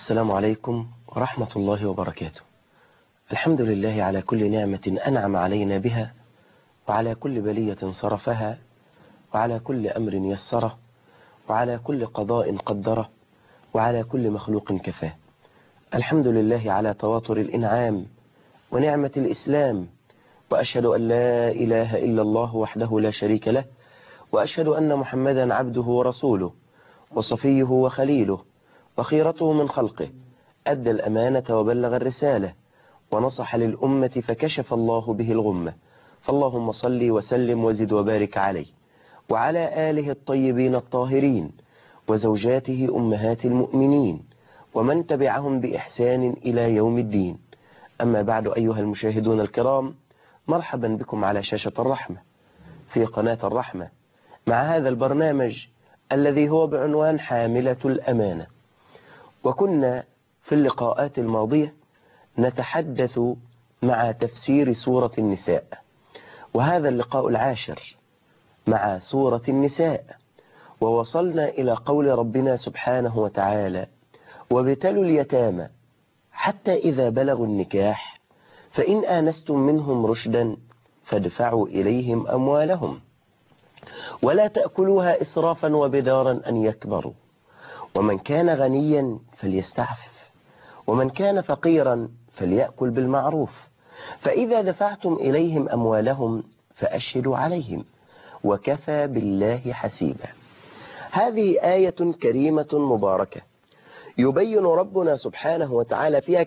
السلام عليكم ورحمة الله وبركاته. الحمد لله على كل نعمة أنعم علينا بها، وعلى كل بلية صرفها، وعلى كل أمر يسره، وعلى كل قضاء قدره، وعلى كل مخلوق كفاه. الحمد لله على تواتر الإنعام ونعمة الإسلام، وأشهد أن لا إله إلا الله وحده لا شريك له، وأشهد أن محمدا عبده ورسوله وصفيه وخليله وخيرته من خلقه، أدى الأمانة وبلغ الرسالة ونصح للأمة فكشف الله به الغمة. فاللهم صل وسلم وزد وبارك عليه وعلى آله الطيبين الطاهرين وزوجاته أمهات المؤمنين ومن تبعهم بإحسان إلى يوم الدين. أما بعد، أيها المشاهدون الكرام، مرحبا بكم على شاشة الرحمة في قناة الرحمة مع هذا البرنامج الذي هو بعنوان حاملة الأمانة. وكنا في اللقاءات الماضية نتحدث مع تفسير سورة النساء، وهذا اللقاء العاشر مع سورة النساء، ووصلنا إلى قول ربنا سبحانه وتعالى: وابتلوا اليتامى حتى إذا بلغوا النكاح فإن آنستم منهم رشدا فادفعوا إليهم أموالهم ولا تأكلوها إسرافا وبدارا أن يكبروا، ومن كان غنيا فليستعفف، ومن كان فقيرا فليأكل بالمعروف، فإذا دفعتم إليهم أموالهم فأشهدوا عليهم وكفى بالله حسيبا. هذه آية كريمة مباركة يبين ربنا سبحانه وتعالى فيها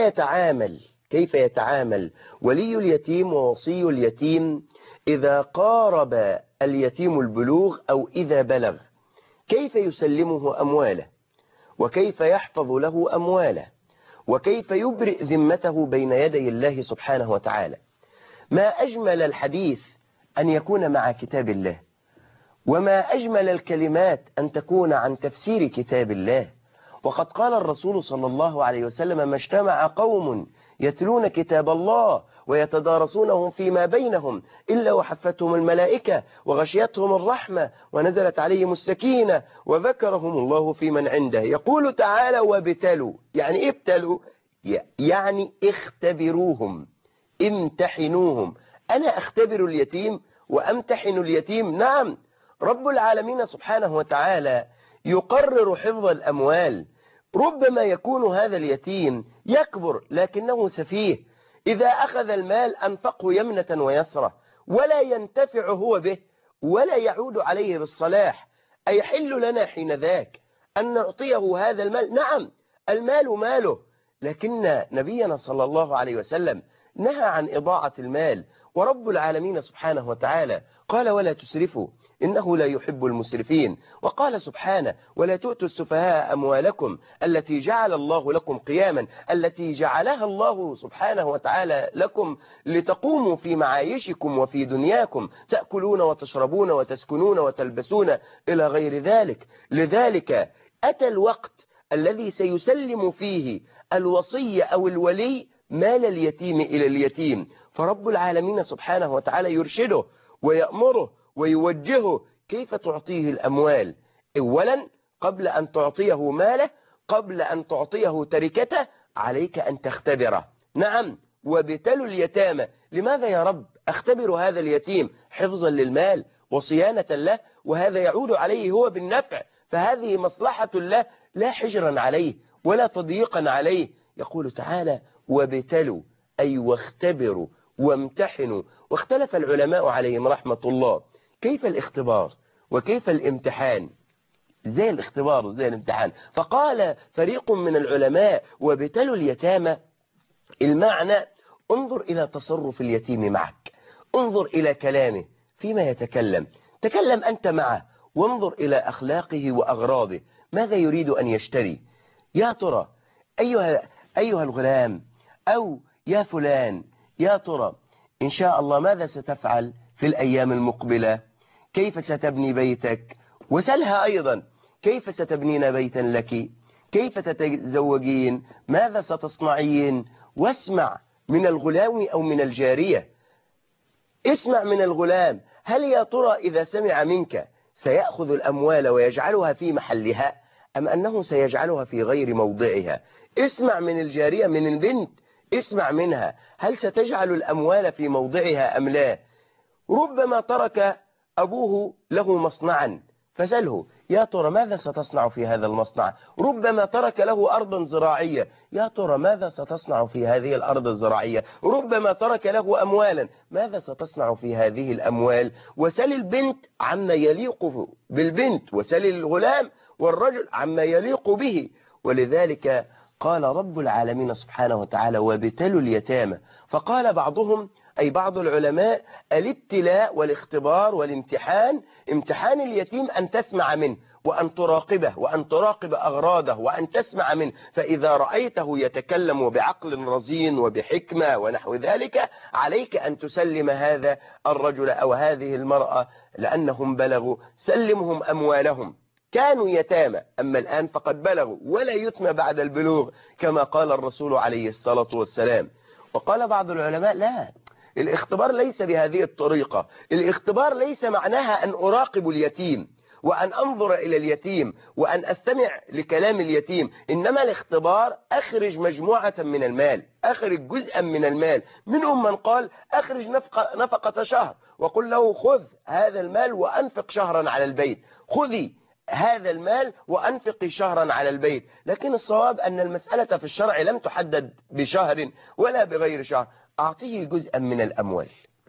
كيف يتعامل ولي اليتيم ووصي اليتيم إذا قارب اليتيم البلوغ أو إذا بلغ، كيف يسلمه أمواله، وكيف يحفظ له أمواله، وكيف يبرئ ذمته بين يدي الله سبحانه وتعالى. ما أجمل الحديث أن يكون مع كتاب الله، وما أجمل الكلمات أن تكون عن تفسير كتاب الله. وقد قال الرسول صلى الله عليه وسلم: ما اجتمع قوم يتلون كتاب الله ويتدارسونه فيما بينهم إلا وحفتهم الملائكة وغشيتهم الرحمة ونزلت عليهم السكينة وذكرهم الله في من عنده. يقول تعالى: وابتلوا. يعني إيه ابتلوا؟ يعني اختبروهم، امتحنوهم. أنا أختبر اليتيم وأمتحن اليتيم؟ نعم. رب العالمين سبحانه وتعالى يقرر حفظ الأموال. ربما يكون هذا اليتيم يكبر لكنه سفيه، إذا أخذ المال أنفقه يمنة ويسرة ولا ينتفع هو به ولا يعود عليه بالصلاح. أيحل لنا حين ذاك أن نعطيه هذا المال؟ نعم، المال ماله، لكن نبينا صلى الله عليه وسلم نهى عن إضاعة المال. ورب العالمين سبحانه وتعالى قال: ولا تسرفوا إنه لا يحب المسرفين. وقال سبحانه: ولا تؤتوا السفهاء أموالكم التي جعل الله لكم قياما، التي جعلها الله سبحانه وتعالى لكم لتقوموا في معايشكم وفي دنياكم، تأكلون وتشربون وتسكنون وتلبسون إلى غير ذلك. لذلك أتى الوقت الذي سيسلم فيه الوصي أو الولي مال اليتيم إلى اليتيم، فرب العالمين سبحانه وتعالى يرشده ويأمره ويوجهه كيف تعطيه الأموال. أولا، قبل أن تعطيه ماله، قبل أن تعطيه تركته، عليك أن تختبره. نعم، وابتلوا اليتامى. لماذا يا رب أختبر هذا اليتيم؟ حفظا للمال وصيانة له، وهذا يعود عليه هو بالنفع، فهذه مصلحة له، لا حجرا عليه ولا تضييقا عليه. يقول تعالى: وابتلوا، أي واختبروا وامتحنوا. واختلف العلماء عليهم رحمة الله كيف الاختبار وكيف الامتحان. زي الاختبار وزي الامتحان. فقال فريق من العلماء: وابتلوا اليتامى المعنى انظر إلى تصرف اليتيم معك، انظر إلى كلامه فيما يتكلم، تكلم أنت معه، وانظر إلى أخلاقه وأغراضه، ماذا يريد أن يشتري. يا ترى أيها الغلام، أو يا فلان، يا ترى إن شاء الله ماذا ستفعل في الأيام المقبلة؟ كيف ستبني بيتك؟ وسلها أيضا: كيف ستبنين بيتا لك؟ كيف تتزوجين؟ ماذا ستصنعين؟ واسمع من الغلام أو من الجارية، اسمع من الغلام، هل يا ترى إذا سمع منك سيأخذ الأموال ويجعلها في محلها، أم أنه سيجعلها في غير موضعها؟ اسمع من الجارية، من البنت، اسمع منها، هل ستجعل الأموال في موضعها أم لا؟ ربما ترك أبوه له مصنعا، فسأله يا ترى ماذا ستصنع في هذا المصنع؟ ربما ترك له أرضا زراعية، يا ترى ماذا ستصنع في هذه الأرض الزراعية؟ ربما ترك له أموالا، ماذا ستصنع في هذه الأموال؟ وسل البنت عما يليق بالبنت، وسل الغلام والرجل عما يليق به. ولذلك قال رب العالمين سبحانه وتعالى وابتلوا اليتامى. فقال بعضهم أي بعض العلماء الابتلاء والاختبار والامتحان، امتحان اليتيم أن تسمع منه وأن تراقبه وأن تراقب أغراضه وأن تسمع منه، فإذا رأيته يتكلم بعقل رزين وبحكمة ونحو ذلك عليك أن تسلم هذا الرجل أو هذه المرأة لأنهم بلغوا، سلمهم أموالهم، كانوا يتامى أما الآن فقد بلغوا، ولا يتم بعد البلوغ كما قال الرسول عليه الصلاة والسلام. وقال بعض العلماء لا، الاختبار ليس بهذه الطريقة، الاختبار ليس معناها أن أراقب اليتيم وأن أنظر إلى اليتيم وأن أستمع لكلام اليتيم، إنما الاختبار أخرج مجموعة من المال، أخرج جزءا من المال. منهم من قال أخرج نفقة شهر وقل له خذ هذا المال وأنفق شهرا على البيت، خذي هذا المال وأنفق شهرا على البيت. لكن الصواب أن المسألة في الشرع لم تحدد بشهر ولا بغير شهر. أعطيه جزءا من الأموال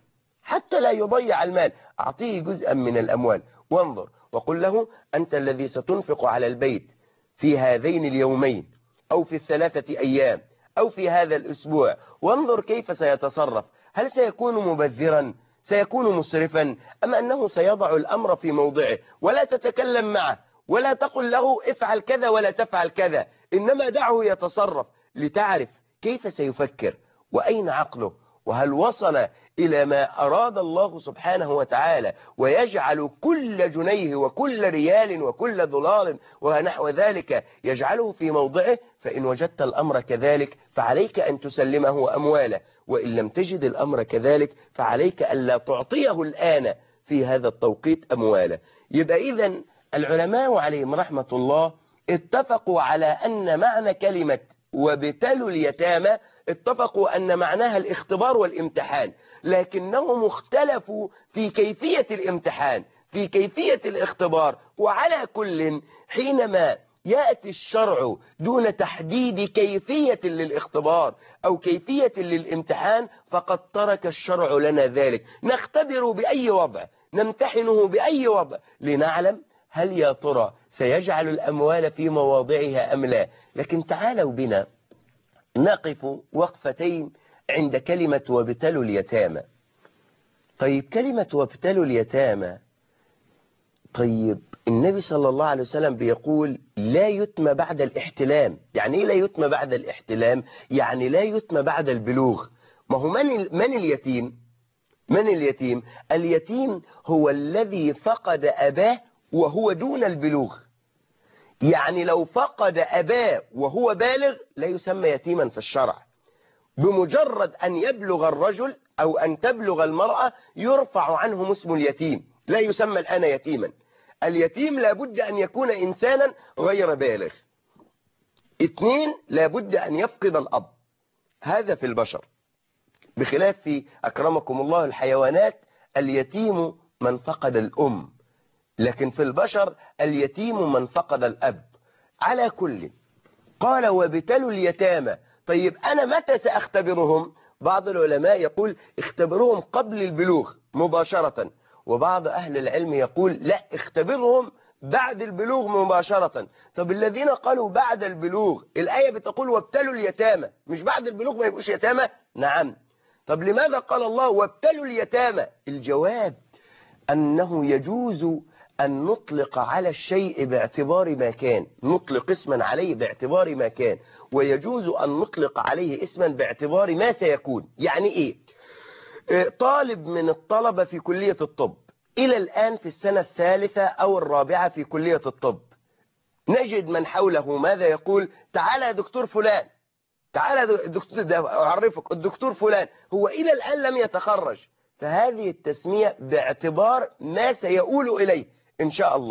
حتى لا يضيع المال، أعطيه جزءا من الأموال وانظر، وقل له أنت الذي ستنفق على البيت في هذين اليومين أو في الثلاثة أيام أو في هذا الأسبوع، وانظر كيف سيتصرف، هل سيكون مبذرا، سيكون مسرفا، أم أنه سيضع الأمر في موضعه. ولا تتكلم معه ولا تقل له افعل كذا ولا تفعل كذا، إنما دعه يتصرف لتعرف كيف سيفكر وأين عقله، وهل وصل إلى ما أراد الله سبحانه وتعالى، ويجعل كل جنيه وكل ريال وكل دولار ونحو ذلك يجعله في موضعه. فإن وجدت الأمر كذلك فعليك أن تسلمه أمواله، وإن لم تجد الأمر كذلك فعليك ألا تعطيه الآن في هذا التوقيت أمواله. يبقى إذن العلماء عليهم رحمة الله اتفقوا على أن معنى كلمة وابتلوا اليتامى، اتفقوا أن معناها الاختبار والامتحان، لكنهم اختلفوا في كيفية الامتحان، في كيفية الاختبار. وعلى كل حينما يأتي الشرع دون تحديد كيفية للاختبار أو كيفية للامتحان فقد ترك الشرع لنا ذلك، نختبر بأي وضع، نمتحنه بأي وضع لنعلم هل يا ترى سيجعل الأموال في مواضعها أم لا. لكن تعالوا بنا نقف وقفتين عند كلمة وابتلوا اليتامى. طيب كلمة وابتلوا اليتامى، طيب النبي صلى الله عليه وسلم بيقول لا يتم بعد الاحتلام. يعني ايه لا يتم بعد الاحتلام؟ يعني لا يتم بعد البلوغ. ما هو من اليتيم؟ من اليتيم؟ اليتيم هو الذي فقد أباه وهو دون البلوغ. يعني لو فقد أباه وهو بالغ لا يسمى يتيما في الشرع، بمجرد أن يبلغ الرجل أو أن تبلغ المرأة يرفع عنهم اسم اليتيم، لا يسمى الآن يتيما. اليتيم لابد أن يكون إنسانا غير بالغ. 2 لابد أن يفقد الأب، هذا في البشر، بخلاف في أكرمكم الله الحيوانات اليتيم من فقد الأم، لكن في البشر اليتيم من فقد الأب. على كل قال وابتلوا اليتامى. طيب أنا متى سأختبرهم؟ بعض العلماء يقول اختبرهم قبل البلوغ مباشرة، وبعض أهل العلم يقول لا، اختبرهم بعد البلوغ مباشرة. طب الذين قالوا بعد البلوغ، الآية بتقول وابتلوا اليتامى، مش بعد البلوغ ما يبقوش يتامى؟ نعم. طب لماذا قال الله وابتلوا اليتامى؟ الجواب أنه يجوز أن نطلق على الشيء باعتبار ما كان، نطلق اسما عليه باعتبار ما كان، ويجوز أن نطلق عليه اسما باعتبار ما سيكون. يعني إيه؟ طالب من الطلبة في كلية الطب إلى الآن في السنة الثالثة أو الرابعة في كلية الطب، نجد من حوله ماذا يقول؟ تعالى يا دكتور فلان، تعالى دكتور، أعرفك الدكتور فلان، هو إلى الآن لم يتخرج. فهذه التسمية باعتبار ما سيؤول إليه إن شاء الله،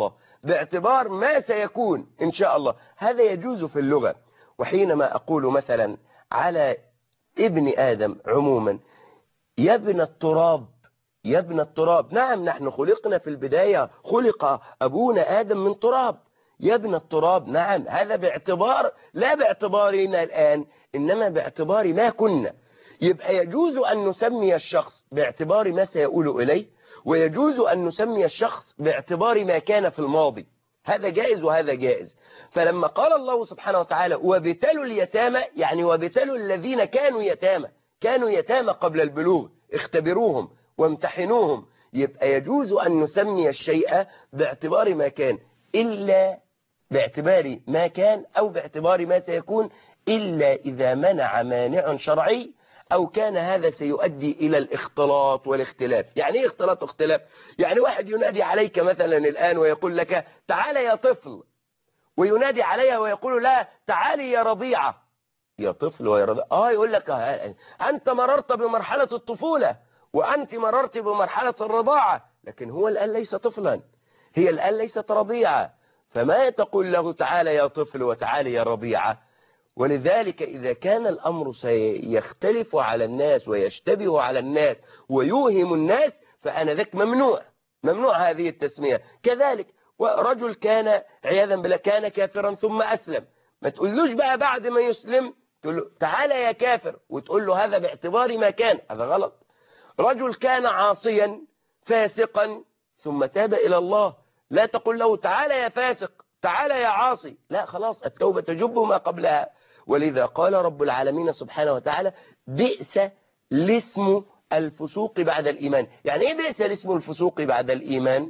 باعتبار ما سيكون إن شاء الله، هذا يجوز في اللغة. وحينما أقول مثلا على ابن آدم عموما يا ابن التراب، يا ابن التراب، نعم نحن خلقنا في البداية، خلق أبونا آدم من تراب، يا ابن التراب، نعم هذا باعتبار لا باعتبارنا الآن، إنما باعتبار ما كنا. يبقى يجوز أن نسمي الشخص باعتبار ما سيقول إليه، ويجوز أن نسمي الشخص باعتبار ما كان في الماضي، هذا جائز وهذا جائز. فلما قال الله سبحانه وتعالى وابتلوا اليتامى، يعني وابتلوا الذين كانوا يتامى، كانوا يتامى قبل البلوغ، اختبروهم وامتحنوهم، يبقى يجوز أن نسمي الشيء باعتبار ما كان، إلا باعتبار ما كان أو باعتبار ما سيكون، إلا إذا منع مانع شرعي أو كان هذا سيؤدي إلى الاختلاط والاختلاف. يعني إيه اختلاط واختلاف؟ يعني واحد ينادي عليك مثلا الآن ويقول لك تعال يا طفل، وينادي عليها ويقول لا تعالي يا رضيعة، يا طفل ويا رضيعة، يقول لك أنت مررت بمرحلة الطفولة وأنت مررت بمرحلة الرضاعة، لكن هو الآن ليس طفلا، هي الآن ليست رضيعة، فما تقول له تعالى يا طفل وتعالي يا رضيعة. ولذلك إذا كان الأمر سيختلف على الناس ويشتبه على الناس ويوهم الناس، فآنذاك ممنوع هذه التسمية. كذلك ورجل كان عياذا بالله كان كافرا ثم أسلم، ما تقولوش بقى بعد ما يسلم تقول له تعالى يا كافر وتقول له هذا باعتبار ما كان، هذا غلط. رجل كان عاصيا فاسقا ثم تاب إلى الله، لا تقول له تعالى يا فاسق تعالى يا عاصي، لا خلاص التوبة تجب ما قبلها. ولذا قال رب العالمين سبحانه وتعالى بئس الاسم الفسوق بعد الإيمان. يعني ايه بئس الاسم الفسوق بعد الإيمان؟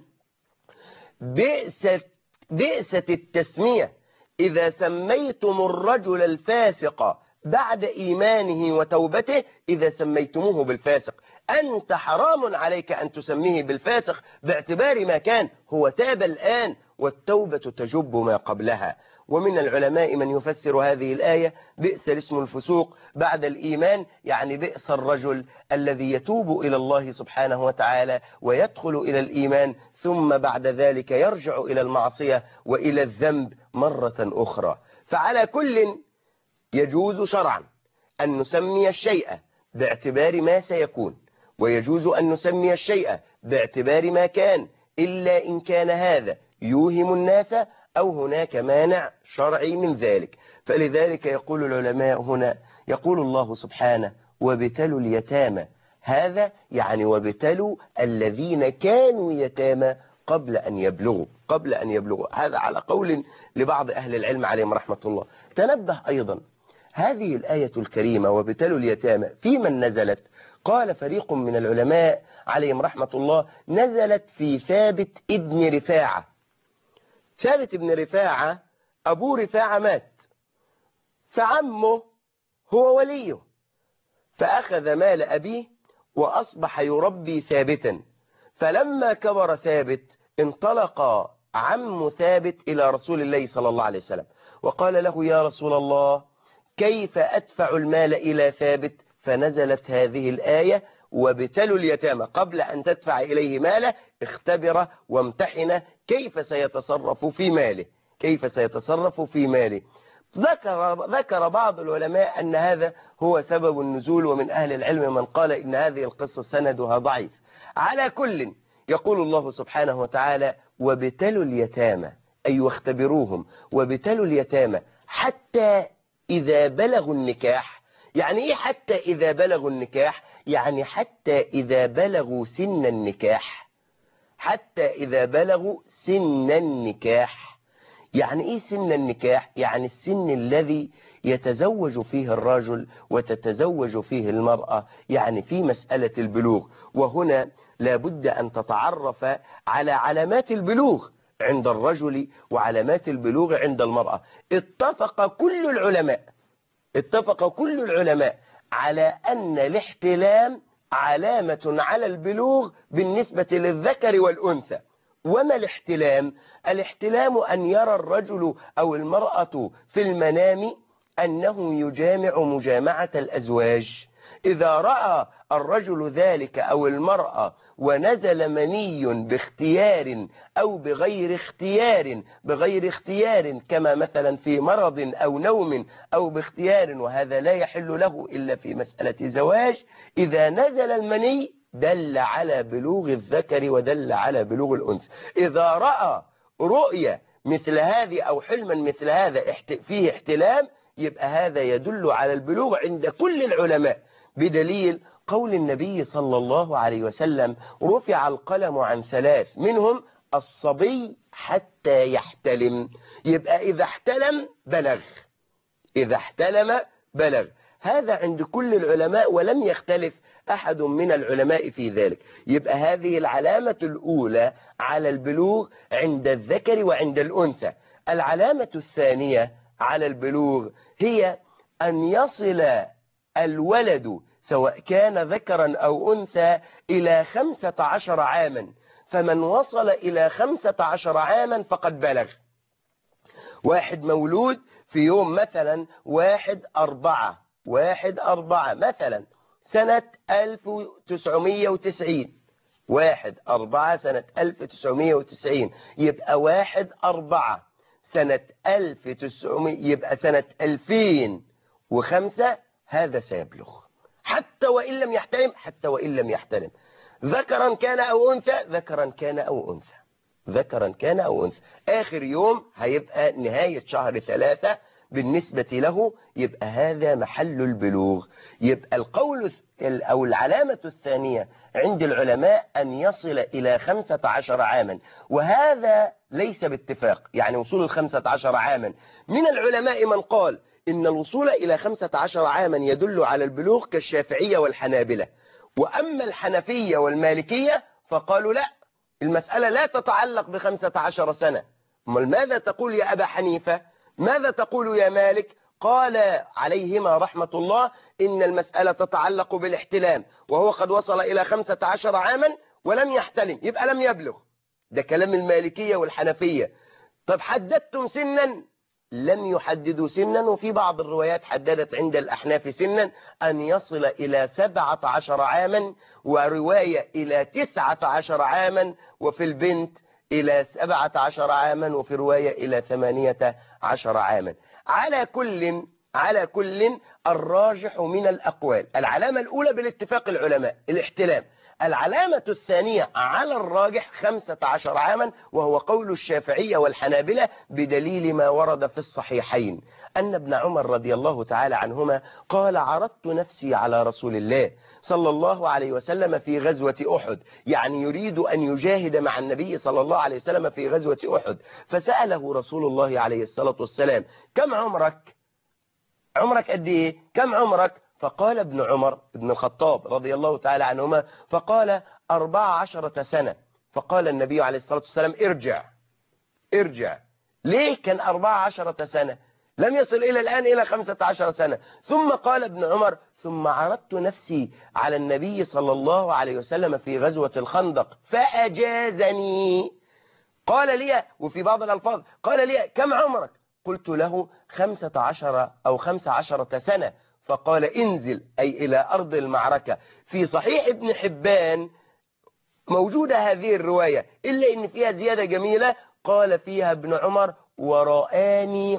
بئست التسمية إذا سميتم الرجل الفاسق بعد إيمانه وتوبته، إذا سميتموه بالفاسق، أنت حرام عليك أن تسميه بالفاسق باعتبار ما كان، هو تاب الآن والتوبة تجب ما قبلها. ومن العلماء من يفسر هذه الآية بئس الاسم الفسوق بعد الإيمان، يعني بئس الرجل الذي يتوب إلى الله سبحانه وتعالى ويدخل إلى الإيمان ثم بعد ذلك يرجع إلى المعصية وإلى الذنب مرة أخرى. فعلى كل يجوز شرعا أن نسمي الشيء باعتبار ما سيكون، ويجوز أن نسمي الشيء باعتبار ما كان، إلا إن كان هذا يوهم الناس أو هناك مانع شرعي من ذلك. فلذلك يقول العلماء هنا، يقول الله سبحانه وابتلوا اليتامى، هذا يعني وابتلوا الذين كانوا يتامى قبل أن يبلغوا، هذا على قول لبعض أهل العلم عليهم رحمة الله. تنبه أيضا هذه الآية الكريمة وابتلوا اليتامى في من نزلت؟ قال فريق من العلماء عليهم رحمة الله نزلت في ثابت ابن رفاعة. ثابت ابن رفاعة أبو رفاعة مات، فعمه هو وليه، فأخذ مال أبيه وأصبح يربي ثابتا. فلما كبر ثابت انطلق عم ثابت إلى رسول الله صلى الله عليه وسلم وقال له يا رسول الله كيف أدفع المال إلى ثابت؟ فنزلت هذه الآية وابتلوا اليتامى، قبل أن تدفع إليه ماله اختبره وامتحنه كيف سيتصرف في ماله. ذكر بعض العلماء أن هذا هو سبب النزول، ومن أهل العلم من قال إن هذه القصة سندها ضعيف. على كل يقول الله سبحانه وتعالى وابتلوا اليتامى، أي واختبروهم، وابتلوا اليتامى حتى إذا بلغوا النكاح. يعني إيه حتى إذا بلغوا النكاح؟ يعني حتى إذا بلغوا سن النكاح، حتى إذا بلغوا سن النكاح. يعني إيه سن النكاح؟ يعني السن الذي يتزوج فيه الرجل وتتزوج فيه المرأة، يعني في مسألة البلوغ. وهنا لابد أن تتعرف على علامات البلوغ عند الرجل وعلامات البلوغ عند المرأة. اتفق كل العلماء على أن الاحتلام علامة على البلوغ بالنسبة للذكر والأنثى. وما الاحتلام؟ الاحتلام أن يرى الرجل أو المرأة في المنام أنه يجامع مجامعة الأزواج. إذا رأى الرجل ذلك أو المرأة ونزل مني باختيار أو بغير اختيار كما مثلا في مرض أو نوم أو باختيار، وهذا لا يحل له إلا في مسألة زواج، إذا نزل المني دل على بلوغ الذكر ودل على بلوغ الأنثى. إذا رأى رؤية مثل هذه أو حلما مثل هذا فيه احتلام، يبقى هذا يدل على البلوغ عند كل العلماء، بدليل قول النبي صلى الله عليه وسلم: رفع القلم عن ثلاث، منهم الصبي حتى يحتلم. يبقى إذا احتلم بلغ، إذا احتلم بلغ. هذا عند كل العلماء ولم يختلف أحد من العلماء في ذلك. يبقى هذه العلامة الأولى على البلوغ عند الذكر وعند الأنثى. العلامة الثانية على البلوغ هي أن يصل الولد سواء كان ذكرا أو أنثى إلى 15 عاما، فمن وصل إلى 15 عاما فقد بلغ. واحد مولود في يوم مثلا 1/4 مثلا سنة 1990، 1/4 سنة 1990، يبقى 1/4 سنة 1900، يبقى سنة 2005 هذا سيبلغ حتى وإن لم يحتلم، حتى وإن لم يحتلم، ذكرا كان أو أنثى، ذكرا كان أو أنثى، ذكرا كان أو أنثى. آخر يوم هيبقى نهاية شهر 3 بالنسبة له، يبقى هذا محل البلوغ. يبقى القول أو العلامة الثانية عند العلماء أن يصل إلى 15 عاما، وهذا ليس باتفاق، يعني وصول 15 عاما من العلماء من قال إن الوصول إلى 15 عاما يدل على البلوغ كالشافعية والحنابلة، وأما الحنفية والمالكية فقالوا لا، المسألة لا تتعلق ب15 سنة. ماذا تقول يا أبا حنيفة؟ ماذا تقول يا مالك؟ قال عليهما رحمة الله إن المسألة تتعلق بالاحتلام، وهو قد وصل إلى 15 عاما ولم يحتلم، يبقى لم يبلغ. ده كلام المالكية والحنفية. طب حددتم سنا؟ لم يحددوا سنا، وفي بعض الروايات حددت عند الأحناف سنا أن يصل إلى 17 عاما، ورواية إلى 19 عاما، وفي البنت إلى 17 عاما، وفي رواية إلى 18 عاما. على كل الراجح من الأقوال، العلامة الأولى بالاتفاق العلماء الاحتلام، العلامة الثانية على الراجح 15 عاما، وهو قول الشافعية والحنابلة بدليل ما ورد في الصحيحين أن ابن عمر رضي الله تعالى عنهما قال: عرضت نفسي على رسول الله صلى الله عليه وسلم في غزوة أحد، يعني يريد أن يجاهد مع النبي صلى الله عليه وسلم في غزوة أحد، فسأله رسول الله عليه الصلاة والسلام: كم عمرك؟ عمرك قد إيه؟ كم عمرك؟ فقال ابن عمر ابن الخطاب رضي الله تعالى عنهما، فقال 14 سنة. فقال النبي عليه الصلاة والسلام: ارجع. ليه كان 14 سنة؟ لم يصل إلى الآن إلى 15 سنة. ثم قال ابن عمر: ثم عرضت نفسي على النبي صلى الله عليه وسلم في غزوة الخندق فأجازني. قال لي، وفي بعض الألفاظ قال لي: كم عمرك؟ قلت له 15 أو 15 سنة. فقال: انزل، أي إلى أرض المعركة. في صحيح ابن حبان موجودة هذه الرواية، إلا إن فيها زيادة جميلة قال فيها ابن عمر: ورآني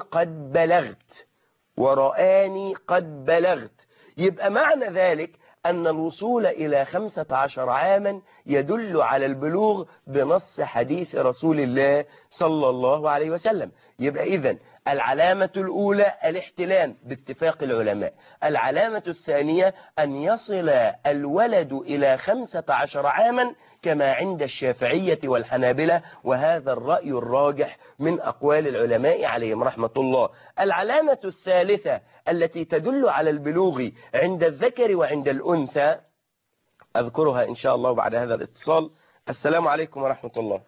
قد بلغت. يبقى معنى ذلك أن الوصول إلى 15 عاما يدل على البلوغ بنص حديث رسول الله صلى الله عليه وسلم. يبقى إذن العلامة الأولى الاحتلام باتفاق العلماء، العلامة الثانية أن يصل الولد إلى 15 عاما كما عند الشافعية والحنابلة، وهذا الرأي الراجح من أقوال العلماء عليهم رحمة الله. العلامة الثالثة التي تدل على البلوغ عند الذكر وعند الأنثى أذكرها إن شاء الله بعد هذا الاتصال. السلام عليكم ورحمة الله.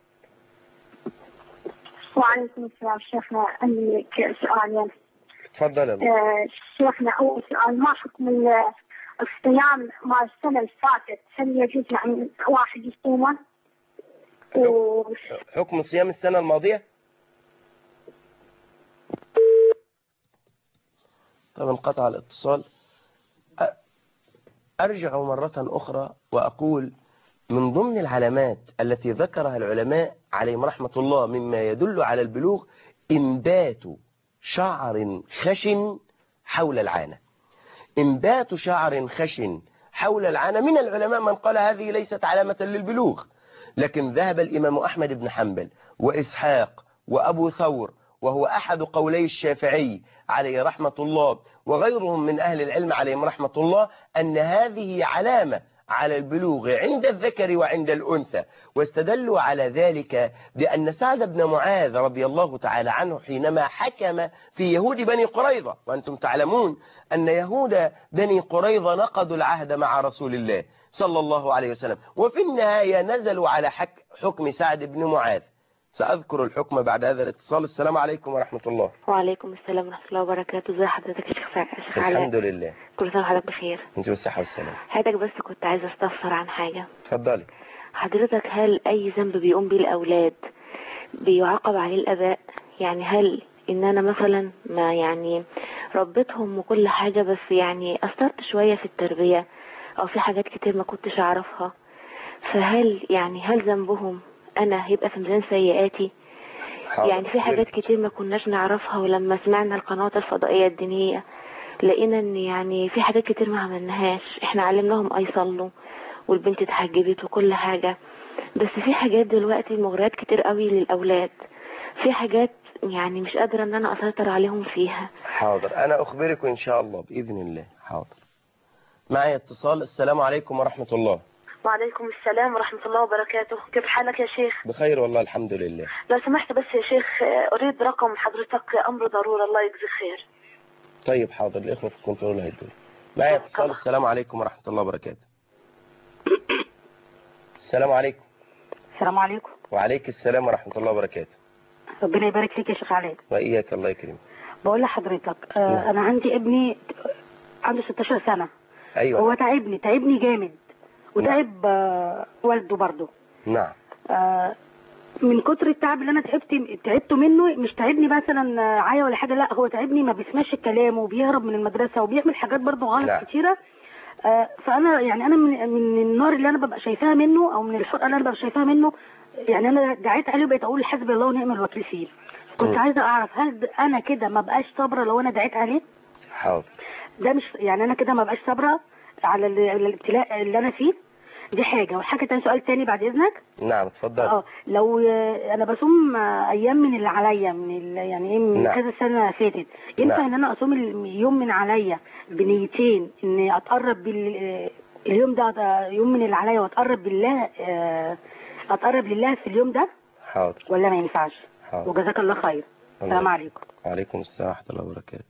وعليكم السلام. شيخنا عندي سؤالين. تفضل. شيخنا أول سؤال: ما حكم الصيام مع السنة اللي فاتت؟ هل يجوز يعني واحد يصومه؟ حكم صيام السنة الماضية؟ طب انقطع الاتصال. أرجع مرة أخرى وأقول من ضمن العلامات التي ذكرها العلماء عليهم رحمة الله مما يدل على البلوغ إنبات شعر خشن حول العانة. إنبات شعر خشن حول العانة، من العلماء من قال هذه ليست علامة للبلوغ، لكن ذهب الإمام أحمد بن حنبل وإسحاق وأبو ثور، وهو أحد قولي الشافعي عليه رحمة الله وغيرهم من أهل العلم عليهم رحمة الله، أن هذه علامة على البلوغ عند الذكر وعند الأنثى. واستدلوا على ذلك بأن سعد بن معاذ رضي الله تعالى عنه حينما حكم في يهود بني قريظة، وأنتم تعلمون أن يهود بني قريظة نقضوا العهد مع رسول الله صلى الله عليه وسلم، وفي النهاية نزلوا على حكم سعد بن معاذ. سأذكر الحكم بعد هذا الاتصال. السلام عليكم ورحمة الله. وعليكم السلام ورحمة الله وبركاته. ازي حضرتك يا شيخ علاء؟ الحمد لله. كل سنة وحضرتك بخير. انت بالصحة والسلام. حضرتك بس كنت عايزة استفسر عن حاجة. اتفضلي. حضرتك هل أي ذنب بيقوم بيه الأولاد بيعاقب عليه الآباء؟ يعني هل إن أنا مثلا ما يعني ربيتهم وكل حاجة، بس يعني أثرت شوية في التربية أو في حاجات كتير ما كنتش أعرفها، فهل يعني هل ذنبهم أنا هيبقى في ميزان سيئاتي؟ يعني في حاجات كتير ما كناش نعرفها، ولما سمعنا القنوات الفضائية الدينية لقينا ان يعني في حاجات كتير ما عملناهاش. احنا علمناهم يصلوا والبنت اتحجبت وكل حاجة، بس في حاجات دلوقتي مغريات كتير قوي للأولاد، في حاجات يعني مش قادرة ان انا اسيطر عليهم فيها. حاضر، انا اخبركم ان شاء الله بإذن الله. حاضر. معي اتصال. السلام عليكم ورحمة الله. وعليكم السلام ورحمة الله وبركاته. كيف حالك يا شيخ؟ بخير والله الحمد لله. لو سمحت بس يا شيخ أريد رقم حضرتك، أمر ضروري، الله يجزيك خير. طيب حاضر، الإخوة في الكنترول هيدول. معي اتصال. السلام عليكم ورحمة الله وبركاته. السلام عليكم. السلام عليكم. وعليك السلام ورحمة الله وبركاته. ربنا يبارك فيك يا شيخ علاء. وإياك، الله يكرمك. بقول لحضرتك أنا عندي ابني عنده 16 سنة. أيوة. هو تعبني جامد، وتعب والده برضه. نعم. من كتر التعب اللي انا تعبته منه، مش تعبني مثلا عيا ولا حاجه، لا هو تعبني، ما بيسمعش الكلام وبيهرب من المدرسه وبيعمل حاجات برضه غلط كتيره. فانا يعني انا من النار اللي انا ببقى شايفاها منه، او من الحرقه اللي انا ببقى شايفاها منه، يعني انا دعيت عليه وبقيت اقول حسبي الله ونعم الوكيل فيه. كنت عايزه اعرف هل انا كده ما بقاش صابره لو انا دعيت عليه؟ حاضر. ده مش يعني انا كده ما بقاش صابره على الابتلاء اللي انا فيه؟ دي حاجة. والحاجة تاني، سؤال تاني بعد إذنك. نعم اتفضل. لو أنا بصوم أيام من اللي عليا، يعني إيه، من كذا سنة فاتت، ينفع إن أنا أصوم اليوم من عليا بنيتين، إني أتقرب اليوم ده يوم من اللي عليا، وأتقرب بالله، أتقرب لله في اليوم ده؟ حاضر. ولا ما ينفعش؟ حاضر. وجزاك الله خير. السلام عليكم. وعليكم السلام ورحمة الله وبركاته.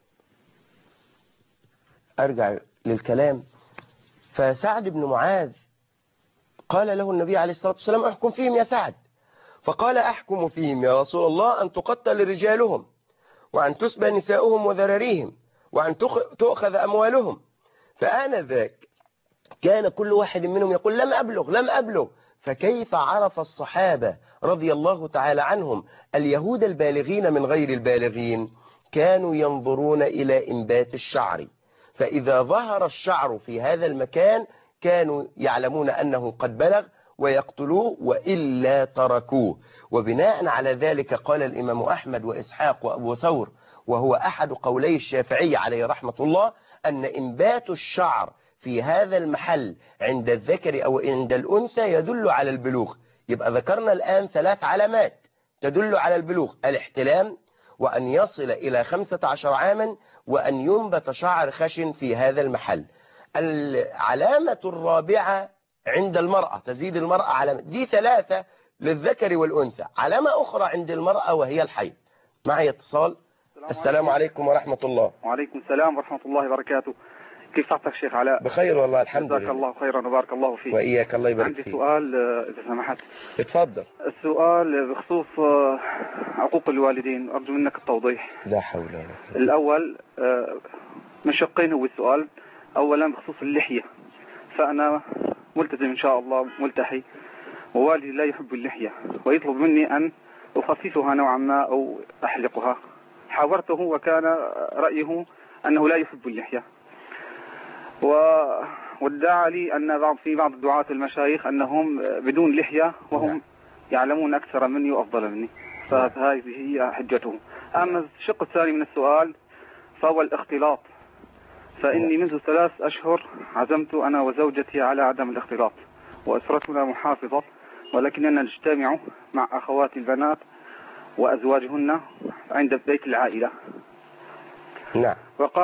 أرجع للكلام. فسعد بن معاذ قال له النبي عليه الصلاة والسلام احكم فيهم يا سعد. فقال أحكم فيهم يا رسول الله أن تقتل رجالهم، وأن تسبى نساؤهم وذراريهم، وأن تؤخذ أموالهم. فآنذاك كان كل واحد منهم يقول لم أبلغ. فكيف عرف الصحابة رضي الله تعالى عنهم اليهود البالغين من غير البالغين؟ كانوا ينظرون إلى إنبات الشعر، فإذا ظهر الشعر في هذا المكان كانوا يعلمون أنه قد بلغ ويقتلوه، وإلا تركوه. وبناء على ذلك قال الإمام أحمد وإسحاق وأبو ثور، وهو أحد قولي الشافعي عليه رحمة الله، أن إنبات الشعر في هذا المحل عند الذكر أو عند الأنثى يدل على البلوغ. يبقى ذكرنا الآن 3 علامات تدل على البلوغ: الاحتلام، وأن يصل إلى 15 عاما، وأن ينبت شعر خشن في هذا المحل. العلامة الرابعة عند المرأة، تزيد المرأة علامة، دي 3 للذكر والأنثى. علامة أخرى عند المرأة وهي الحيض. معي اتصال. السلام عليكم ورحمة الله. وعليكم السلام ورحمة الله وبركاته. كيف صحتك شيخ علاء؟ بخير والله الحمد لله. جزاك الله خيرا وبارك الله فيك. وإياك، الله يبارك فيك. عندي سؤال إذا سمحت. اتفضل. السؤال بخصوص عقوق الوالدين، أرجو منك التوضيح. لا حول ولا قوة. الأول من شقين هو السؤال. أولا بخصوص اللحية، فأنا ملتزم إن شاء الله، ملتحي، ووالدي لا يحب اللحية ويطلب مني أن أخففها نوعا ما أو أحلقها. حاورته وكان رأيه أنه لا يحب اللحية. وادعى لي أن في بعض الدعاة المشايخ أنهم بدون لحية وهم يعلمون أكثر مني وأفضل مني، فهذه هي حجتهم. أما الشق الثاني من السؤال فهو الاختلاط، فإني منذ 3 أشهر عزمت أنا وزوجتي على عدم الاختلاط، وأسرتنا محافظة، ولكننا نجتمع مع أخوات البنات وأزواجهن عند بيت العائلة. نعم.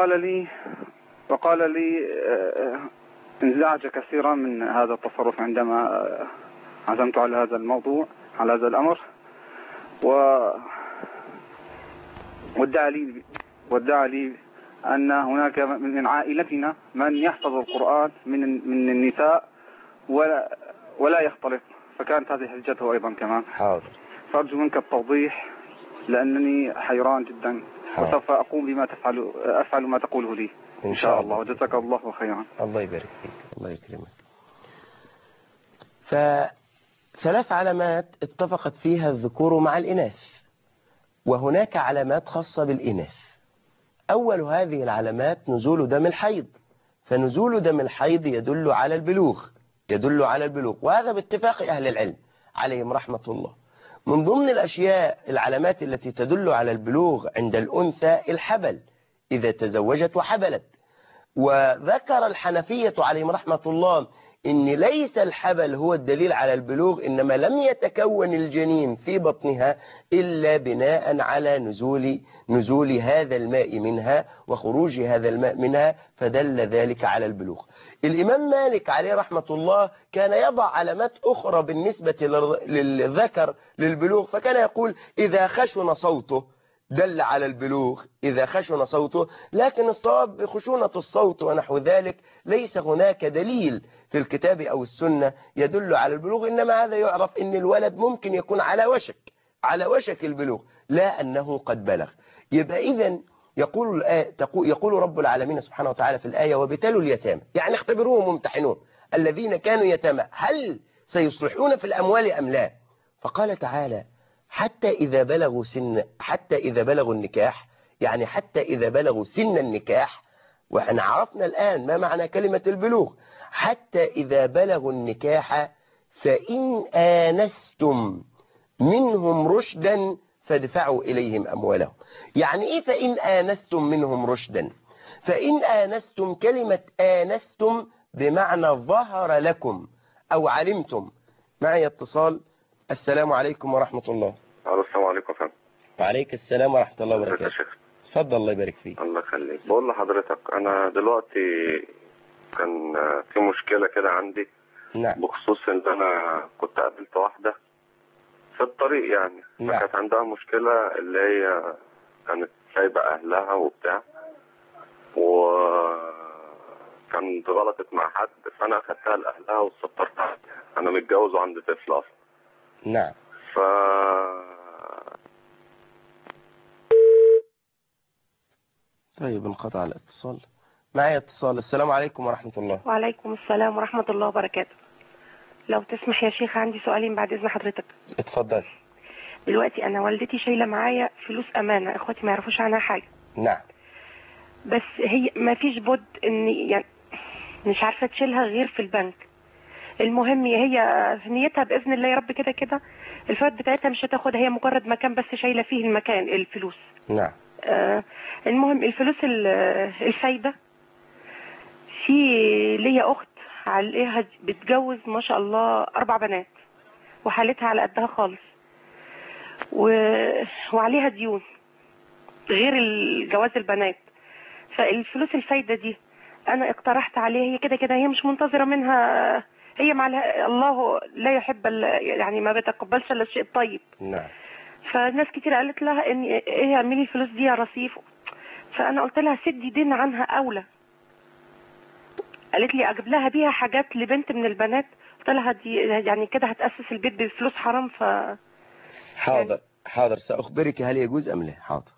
وقال لي انزعج كثيرا من هذا التصرف عندما عزمت على هذا الموضوع، على هذا الأمر، وادعى لي أن هناك من عائلتنا من يحفظ القرآن من النساء ولا يختلط، فكانت هذه حجته أيضا كمان. حاضر. فأرجو منك التوضيح لأنني حيران جدا، وسوف أقوم بما أفعل ما تقوله لي إن شاء الله. وجزاك الله خيرا. الله يبارك فيك، الله يكرمك. ف3 علامات اتفقت فيها الذكور مع الإناث، وهناك علامات خاصة بالإناث. أول هذه العلامات نزول دم الحيض، فنزول دم الحيض يدل على البلوغ، وهذا باتفاق أهل العلم عليهم رحمة الله. من ضمن الأشياء العلامات التي تدل على البلوغ عند الأنثى الحبل، إذا تزوجت وحبلت. وذكر الحنفية عليهم رحمة الله إن ليس الحبل هو الدليل على البلوغ، إنما لم يتكون الجنين في بطنها إلا بناء على نزول هذا الماء منها وخروج هذا الماء منها، فدل ذلك على البلوغ. الإمام مالك عليه رحمة الله كان يضع علامات أخرى بالنسبة للذكر للبلوغ، فكان يقول إذا خشن صوته دل على البلوغ، إذا خشن صوته، لكن الصواب بخشونة الصوت ونحو ذلك ليس هناك دليل في الكتاب أو السنة يدل على البلوغ، إنما هذا يعرف إن الولد ممكن يكون على وشك البلوغ، لا أنه قد بلغ. يبقى إذن يقول رب العالمين سبحانه وتعالى في الآية وابتلوا اليتامى، يعني اختبروهم وامتحنوهم، الذين كانوا يتامى هل سيصلحون في الأموال أم لا؟ فقال تعالى حتى إذا بلغوا النكاح، يعني حتى إذا بلغوا سن النكاح. وإحنا عرفنا الآن ما معنى كلمة البلوغ. حتى إذا بلغوا النكاح فإن آنستم منهم رشدا فادفعوا إليهم أموالهم. يعني إيه فإن آنستم منهم رشدا؟ فإن آنستم، كلمة آنستم بمعنى ظهر لكم أو علمتم. معي اتصال. السلام عليكم ورحمة الله. السلام عليكم فندم. وعليك السلام ورحمة الله وبركاته. اتفضل الله يبارك فيك. الله يخليك. بقول لحضرتك أنا دلوقتي كان في مشكلة كده عندي. نعم. بخصوص إن أنا كنت قابلت واحدة في الطريق يعني. نعم. كانت عندها مشكلة اللي هي كانت سايبة أهلها وبتاع، وكانت غلطت مع حد، فأنا أخدتها لأهلها وسطرتها. أنا متجوز وعندي طفل أصلا. نعم. طيب انقطع الاتصال. معي اتصال. السلام عليكم ورحمة الله. وعليكم السلام ورحمة الله وبركاته. لو تسمح يا شيخ عندي سؤالين بعد إذن حضرتك. اتفضل. دلوقتي أنا والدتي شايلة معايا فلوس أمانة، إخواتي ما يعرفوش عنها حاجة. نعم. بس هي ما فيش بد إن يعني مش عارفة تشيلها غير في البنك. المهم هي نيتها بإذن الله يا رب كده كده الفوائد بتاعتها مش هتاخدها، هي مجرد مكان بس شايلة فيه المكان الفلوس. نعم. المهم الفلوس الفايدة، في ليا أخت عليها بتجوز ما شاء الله 4 بنات وحالتها على قدها خالص، وعليها ديون غير الجواز البنات. فالفلوس الفايدة دي أنا اقترحت عليها، هي كده كده هي مش منتظرة منها، هي مع الله لا يحب يعني ما بيتقبلش الا الشيء الطيب. نعم. فناس كتير قالت لها ان ايه اعملي الفلوس دي يا رصيف، فانا قلت لها سدي دين عنها اولى. قالت لي اجيب لها بيها حاجات لبنت من البنات، قلت لها دي يعني كده هتاسس البيت بفلوس حرام. حاضر يعني... حاضر ساخبرك هل يجوز ام لا. حاضر.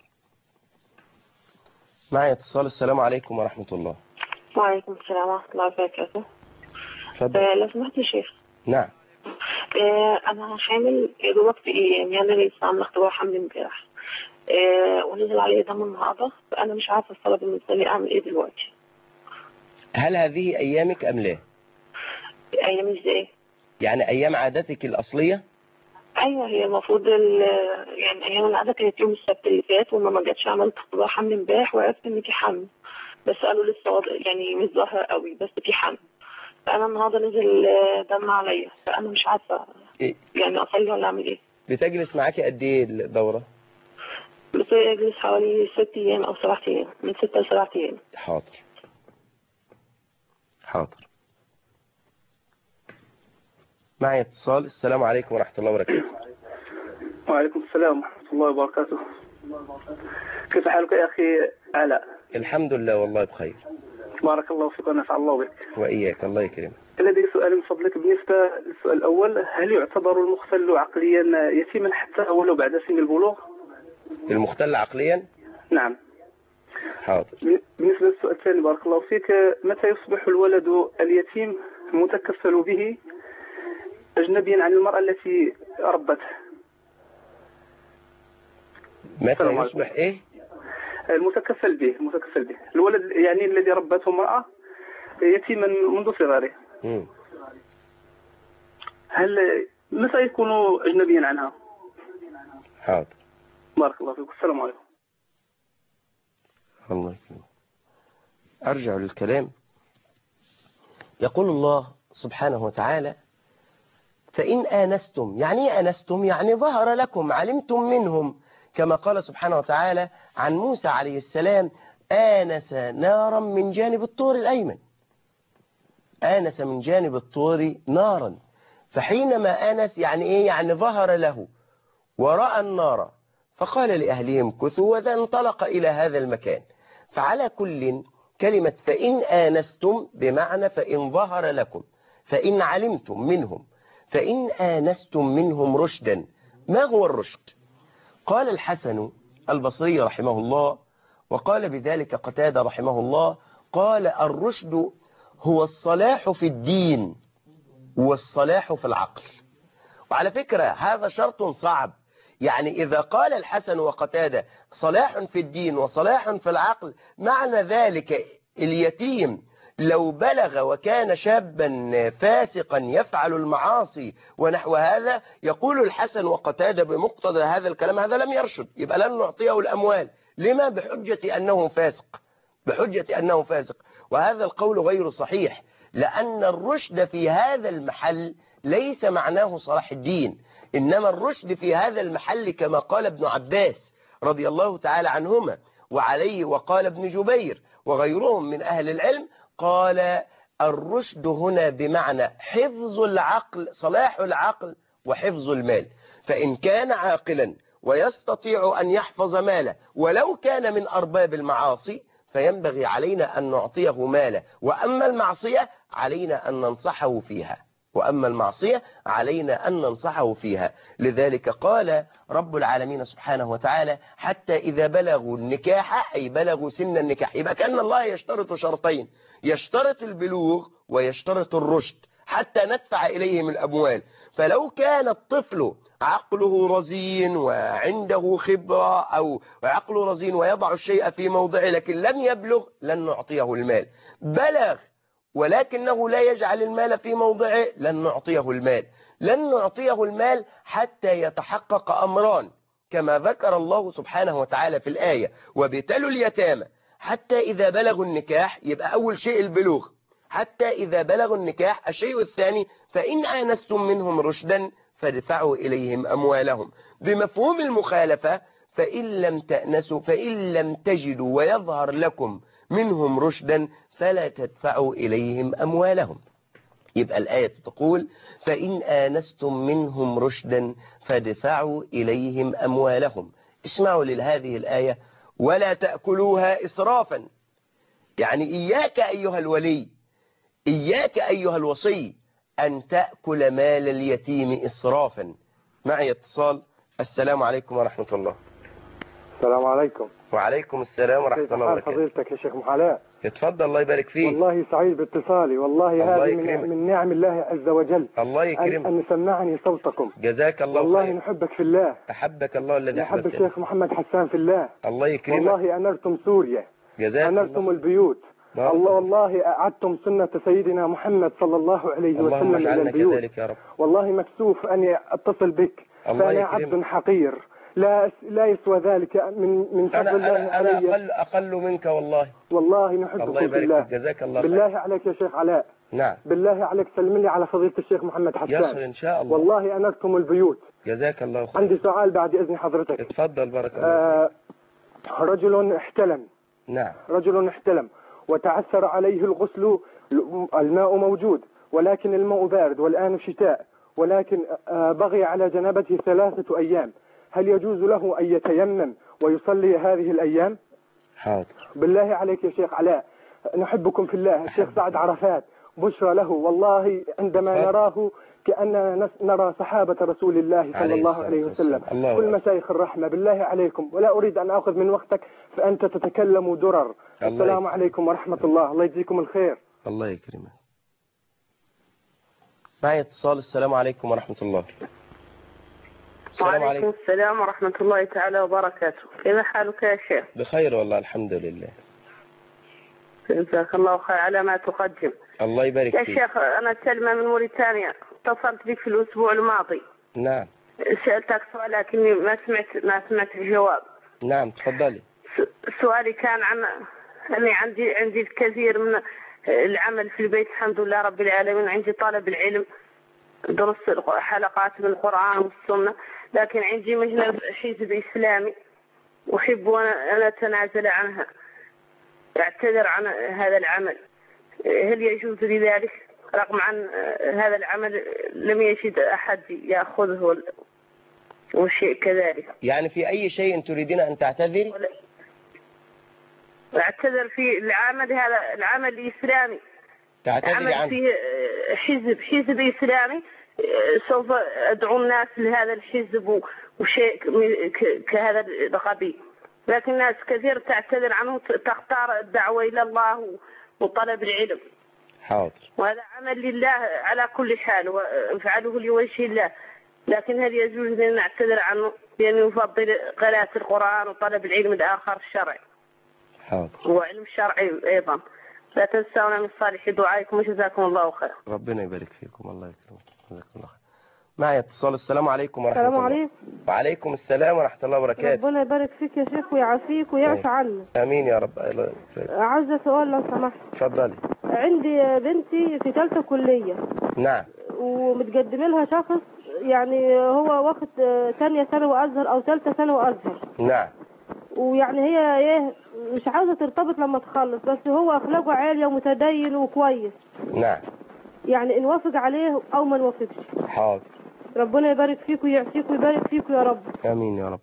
معي اتصال. السلام عليكم ورحمة الله. وعليكم السلام ورحمة الله وبركاته. لو سمحت يا شيخ. نعم. انا حامل دلوقتي، يعني انا لسه عامله اختبار حمل امبارح. ونزل عليه دم النهارده، فانا مش عارفه الصلاه بالنسبه لي اعمل ايه دلوقتي. هل هذه ايامك ام لا؟ ايام ازاي؟ يعني ايام عادتك الاصليه؟ ايوه، هي المفروض يعني ايام العاده كانت يوم السبت اللي فات، وما ما جاتش. عملت اختبار حمل امبارح وعرفت ان في حمل، بس قالوا لسه يعني مش ظاهر قوي، بس في حمل. فانا النهارده نزل دم عليا، فانا مش عارفه يعني اصلي ولا اعمل ايه. بتجلس معاكي قد ايه الدوره؟ بتجلس حوالي 6 ايام او 7 ايام، من 6 ل 7 ايام. حاضر حاضر. معي اتصال. السلام عليكم ورحمه الله وبركاته. وعليكم السلام ورحمه الله وبركاته. كيف حالك يا اخي علاء؟ الحمد لله والله بخير. بارك الله فيك ونفع الله بك. واياك، الله يكرمك. لدي سؤال من فضلك. بالنسبه للسؤال الاول، هل يعتبر المختل عقليا يتيما حتى ولو بعد سن البلوغ؟ المختل عقليا؟ نعم. حاضر. بالنسبه للسؤال الثاني بارك الله فيك، متى يصبح الولد اليتيم متكفل به اجنبيا عن المراه التي ربته؟ متى يصبح ايه؟ المتكفل به الولد يعني الذي ربته امرأة يتيما منذ صغره. هل متى يكون أجنبيا عنها؟ حاضر. بارك الله فيك. السلام عليكم. الله يكرمك. أرجع للكلام. يقول الله سبحانه وتعالى: فإن آنستم. يعني آنستم يعني ظهر لكم، علمتم منهم، كما قال سبحانه وتعالى عن موسى عليه السلام: آنس نارا من جانب الطور الأيمن. آنس من جانب الطور نارا. فحينما آنس يعني إيه؟ يعني ظهر له ورأى النار، فقال لأهلهم كثوا، وذا انطلق إلى هذا المكان. فعلى كل كلمة فإن آنستم بمعنى فإن ظهر لكم، فإن علمتم منهم، فإن آنستم منهم رشدا. ما هو الرشد؟ قال الحسن البصري رحمه الله، وقال بذلك قتادة رحمه الله، قال: الرشد هو الصلاح في الدين والصلاح في العقل. وعلى فكرة هذا شرط صعب. يعني إذا قال الحسن وقتادة صلاح في الدين وصلاح في العقل، معنى ذلك اليتيم لو بلغ وكان شابا فاسقا يفعل المعاصي ونحو هذا، يقول الحسن وقتادة بمقتضى هذا الكلام هذا لم يرشد، يبقى لن نعطيه الأموال. لما؟ بحجة أنه فاسق، بحجة أنه فاسق. وهذا القول غير صحيح، لأن الرشد في هذا المحل ليس معناه صلاح الدين، إنما الرشد في هذا المحل كما قال ابن عباس رضي الله تعالى عنهما، وعليه وقال ابن جبير وغيرهم من أهل العلم، قال: الرشد هنا بمعنى حفظ العقل، صلاح العقل وحفظ المال. فإن كان عاقلا ويستطيع أن يحفظ ماله ولو كان من أرباب المعاصي، فينبغي علينا أن نعطيه ماله. وأما المعصية علينا أن ننصحه فيها، وأما المعصية علينا أن ننصحه فيها. لذلك قال رب العالمين سبحانه وتعالى: حتى إذا بلغوا النكاح، أي بلغوا سن النكاح. يبقى كأن الله يشترط شرطين: يشترط البلوغ ويشترط الرشد حتى ندفع إليهم الأموال. فلو كان الطفل عقله رزين وعنده خبرة، أو عقله رزين ويضع الشيء في موضعه لكن لم يبلغ، لن نعطيه المال. بلغ ولكنه لا يجعل المال في موضعه، لن نعطيه المال. لن نعطيه المال حتى يتحقق أمران كما ذكر الله سبحانه وتعالى في الآية: وابتلوا اليتامى حتى إذا بلغوا النكاح. يبقى أول شيء البلوغ، حتى إذا بلغوا النكاح. الشيء الثاني: فإن آنستم منهم رشدا فادفعوا إليهم أموالهم. بمفهوم المخالفة: فإن لم تأنسوا، فإن لم تجدوا ويظهر لكم منهم رشدا فلا تدفعوا إليهم أموالهم. يبقى الآية تقول: فإن آنستم منهم رشدا فادفعوا إليهم أموالهم. اسمعوا لهذه الآية: ولا تأكلوها إسرافا. يعني إياك أيها الولي، إياك أيها الوصي أن تأكل مال اليتيم إسرافا. معي اتصال. السلام عليكم ورحمة الله. السلام عليكم. وعليكم السلام ورحمة الله وبركاته. فضيلتك يا شيخ محلاء. اتفضل الله يبارك فيك. والله سعيد باتصالي، والله هذه من نعم الله عز وجل. الله يكرمك. أن سمعني صوتكم. جزاك الله والله خير. نحبك في الله. أحبك الله الذي أحبك. نحب الشيخ محمد حسان في الله. الله يكرمك. والله أنرتم سوريا. جزاك الله. أنرتم البيوت. الله والله أعدتم سنة سيدنا محمد صلى الله عليه وسلم إلى البيوت. كذلك يا رب. والله مكسوف أني أتصل بك، فأنا عبد حقير لا يسوى ذلك من فضل الله علي. أنا أقل منك والله. والله نحبك الله يبارك بالله. فيك. جزاك الله بالله خير. عليك يا شيخ علاء. نعم. بالله عليك سلم لي على فضيلة الشيخ محمد حسان. يصل إن شاء الله. والله أنرتم البيوت. جزاك الله خير. عندي سؤال بعد إذن حضرتك. اتفضل بارك الله فيك. رجل احتلم. نعم. رجل احتلم وتعثر عليه الغسل، الماء موجود ولكن الماء بارد والآن شتاء، ولكن بغي على جنابته 3 أيام، هل يجوز له أن يتيمم ويصلي هذه الأيام؟ حاضر. بالله عليك يا شيخ علاء، نحبكم في الله. الشيخ سعد عرفات بشرى له، والله عندما نراه كأننا نرى صحابة رسول الله صلى الله عليه وسلم. كل مشايخ الرحمة بالله عليكم، ولا أريد أن أخذ من وقتك فأنت تتكلم درر. السلام عليكم ورحمة الله. الله يجزيكم الخير. الله يكرمك. معي اتصال. السلام عليكم ورحمة الله. السلام عليكم. السلام ورحمة الله تعالى وبركاته. كيف حالك يا شيخ؟ بخير والله الحمد لله. جزاك الله خير على ما تقدم. الله يبارك فيك. يا شيخ أنا سلمى من موريتانيا، اتصلت بك في الأسبوع الماضي. نعم. سألتك سؤال لكني ما سمعت الجواب. نعم تفضلي. سؤالي كان عن أني عندي الكثير من العمل في البيت الحمد لله رب العالمين، عندي طالب العلم، درس حلقات من القرآن والسنة، لكن عندي مهنة حزب إسلامي أحب أن أتنازل عنها، أعتذر عن هذا العمل، هل يجوز لي ذلك؟ رغم عن هذا العمل لم يجد أحد يأخذه وشيء كذلك. يعني في أي شيء تريدين أن تعتذري؟ أعتذر في العمل، هذا العمل الإسلامي، تعتذري عنه. في حزب إسلامي، سوف أدعو الناس لهذا الحزب وشيء كهذا القبيل، لكن ناس كثير تعتذر عنه، تختار الدعوة إلى الله وطلب العلم. حاضر. وهذا عمل لله على كل حال وافعله لوجه الله، لكن هل يجوز لنا نعتذر عنه لأنه يفضل قراءة القرآن وطلب العلم الآخر الشرعي؟ حاضر. وعلم الشرعي أيضا. لا تنسونا من صالح دعائكم وجزاكم الله خير. ربنا يبارك فيكم. الله يكرمك. جزاكم الله خير. معي اتصال. السلام عليكم ورحمة الله. السلام عليكم. وعليكم السلام ورحمة الله وبركاته. ربنا يبارك فيك يا شيخ ويعافيك ويعفى عنك. آمين يا رب. عايزة سؤال لو سمحت. اتفضلي. عندي بنتي في ثالثة كلية. نعم. ومتقدم لها شخص، يعني هو واخد ثانية ثانوي أزهر أو ثالثة ثانوي أزهر. نعم. ويعني هي ايه مش عاوزة ترتبط لما تخلص، بس هو أخلاقه عالية ومتدين وكويس. نعم. يعني نوافق عليه أو ما نوافقش. حاضر. ربنا يبارك فيك ويعافيك ويبارك فيك يا رب. آمين يا رب.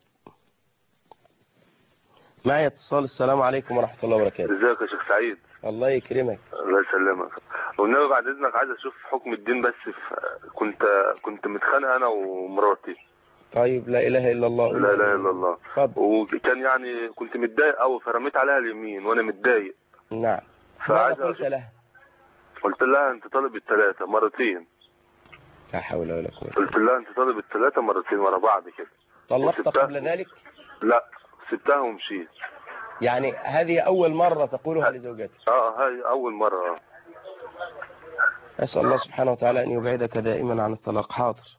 معي اتصال. السلام عليكم ورحمة الله وبركاته. ازيك يا شيخ سعيد؟ الله يكرمك. الله يسلمك. والنبي بعد اذنك عايز اشوف حكم الدين، بس كنت متخانق انا ومراتي. طيب لا اله الا الله. لا اله الا الله. اتفضل. وكان يعني كنت متضايق قوي فرميت عليها اليمين وانا متضايق. نعم. فعايز قلت لها؟ قلت لها انت طالب الثلاثه مرتين. لا حول ولا قوه. قلت لها انت طالب الثلاثه مرتين ورا بعض كده. طلقت قبل ذلك؟ لا سبتها ومشيت. يعني هذه أول مرة تقولها لزوجتك؟ هاي أول مرة. أسأل الله سبحانه وتعالى أن يبعدك دائما عن الطلاق. حاضر.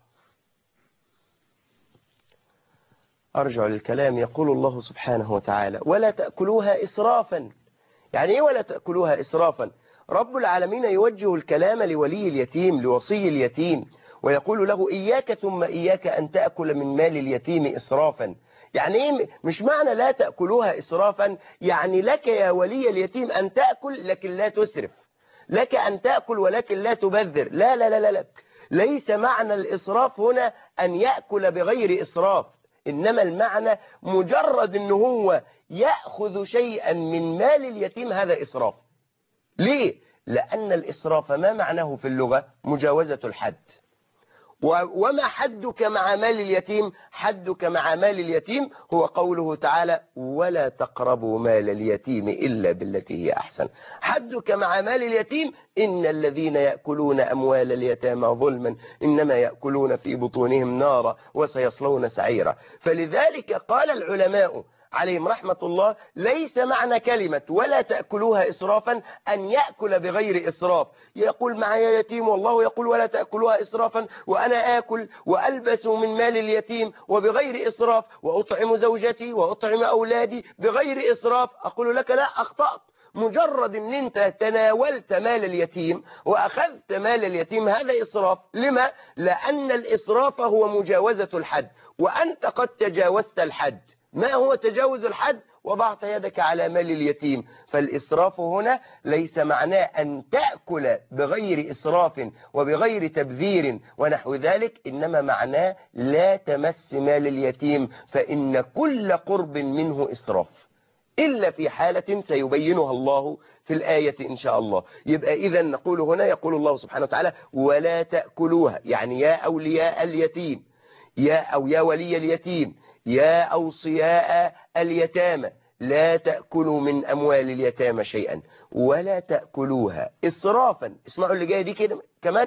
أرجع للكلام. يقول الله سبحانه وتعالى ولا تأكلوها إسرافا. يعني إيه ولا تأكلوها إسرافا؟ رب العالمين يوجه الكلام لولي اليتيم، لوصي اليتيم، ويقول له إياك ثم إياك أن تأكل من مال اليتيم إسرافا. يعني إيه؟ مش معنى لا تأكلوها إسرافا يعني لك يا ولي اليتيم أن تأكل لكن لا تسرف، لك أن تأكل ولكن لا تبذر. لا لا لا لا، ليس معنى الإسراف هنا أن يأكل بغير إسراف، إنما المعنى مجرد أنه هو يأخذ شيئا من مال اليتيم، هذا إسراف. ليه؟ لأن الإسراف ما معناه في اللغة مجاوزة الحد، وما حدك مع مال اليتيم؟ حدك مع مال اليتيم هو قوله تعالى ولا تقربوا مال اليتيم إلا بالتي هي أحسن. حدك مع مال اليتيم إن الذين يأكلون أموال اليتامى ظلما إنما يأكلون في بطونهم نارا وسيصلون سعيرا. فلذلك قال العلماء عليهم رحمة الله ليس معنى كلمة ولا تأكلوها إسرافا أن يأكل بغير إسراف. يقول معي يتيم والله يقول ولا تأكلوها إسرافا، وأنا آكل وألبس من مال اليتيم وبغير إسراف، وأطعم زوجتي وأطعم أولادي بغير إسراف. أقول لك لا، أخطأت. مجرد أن أنت تناولت مال اليتيم وأخذت مال اليتيم هذا إسراف. لما؟ لأن الإسراف هو مجاوزة الحد، وأنت قد تجاوزت الحد. ما هو تجاوز الحد؟ وضعت يدك على مال اليتيم. فالإسراف هنا ليس معناه أن تأكل بغير إسراف وبغير تبذير ونحو ذلك، إنما معناه لا تمس مال اليتيم، فإن كل قرب منه إسراف إلا في حالة سيبينها الله في الآية إن شاء الله. يبقى إذا نقول هنا يقول الله سبحانه وتعالى ولا تأكلوها، يعني يا أولياء اليتيم، يا ولي اليتيم، يا أوصياء اليتامى، لا تأكلوا من أموال اليتامى شيئا ولا تأكلوها إسرافا. اسمعوا اللي جاي دي كده كمان،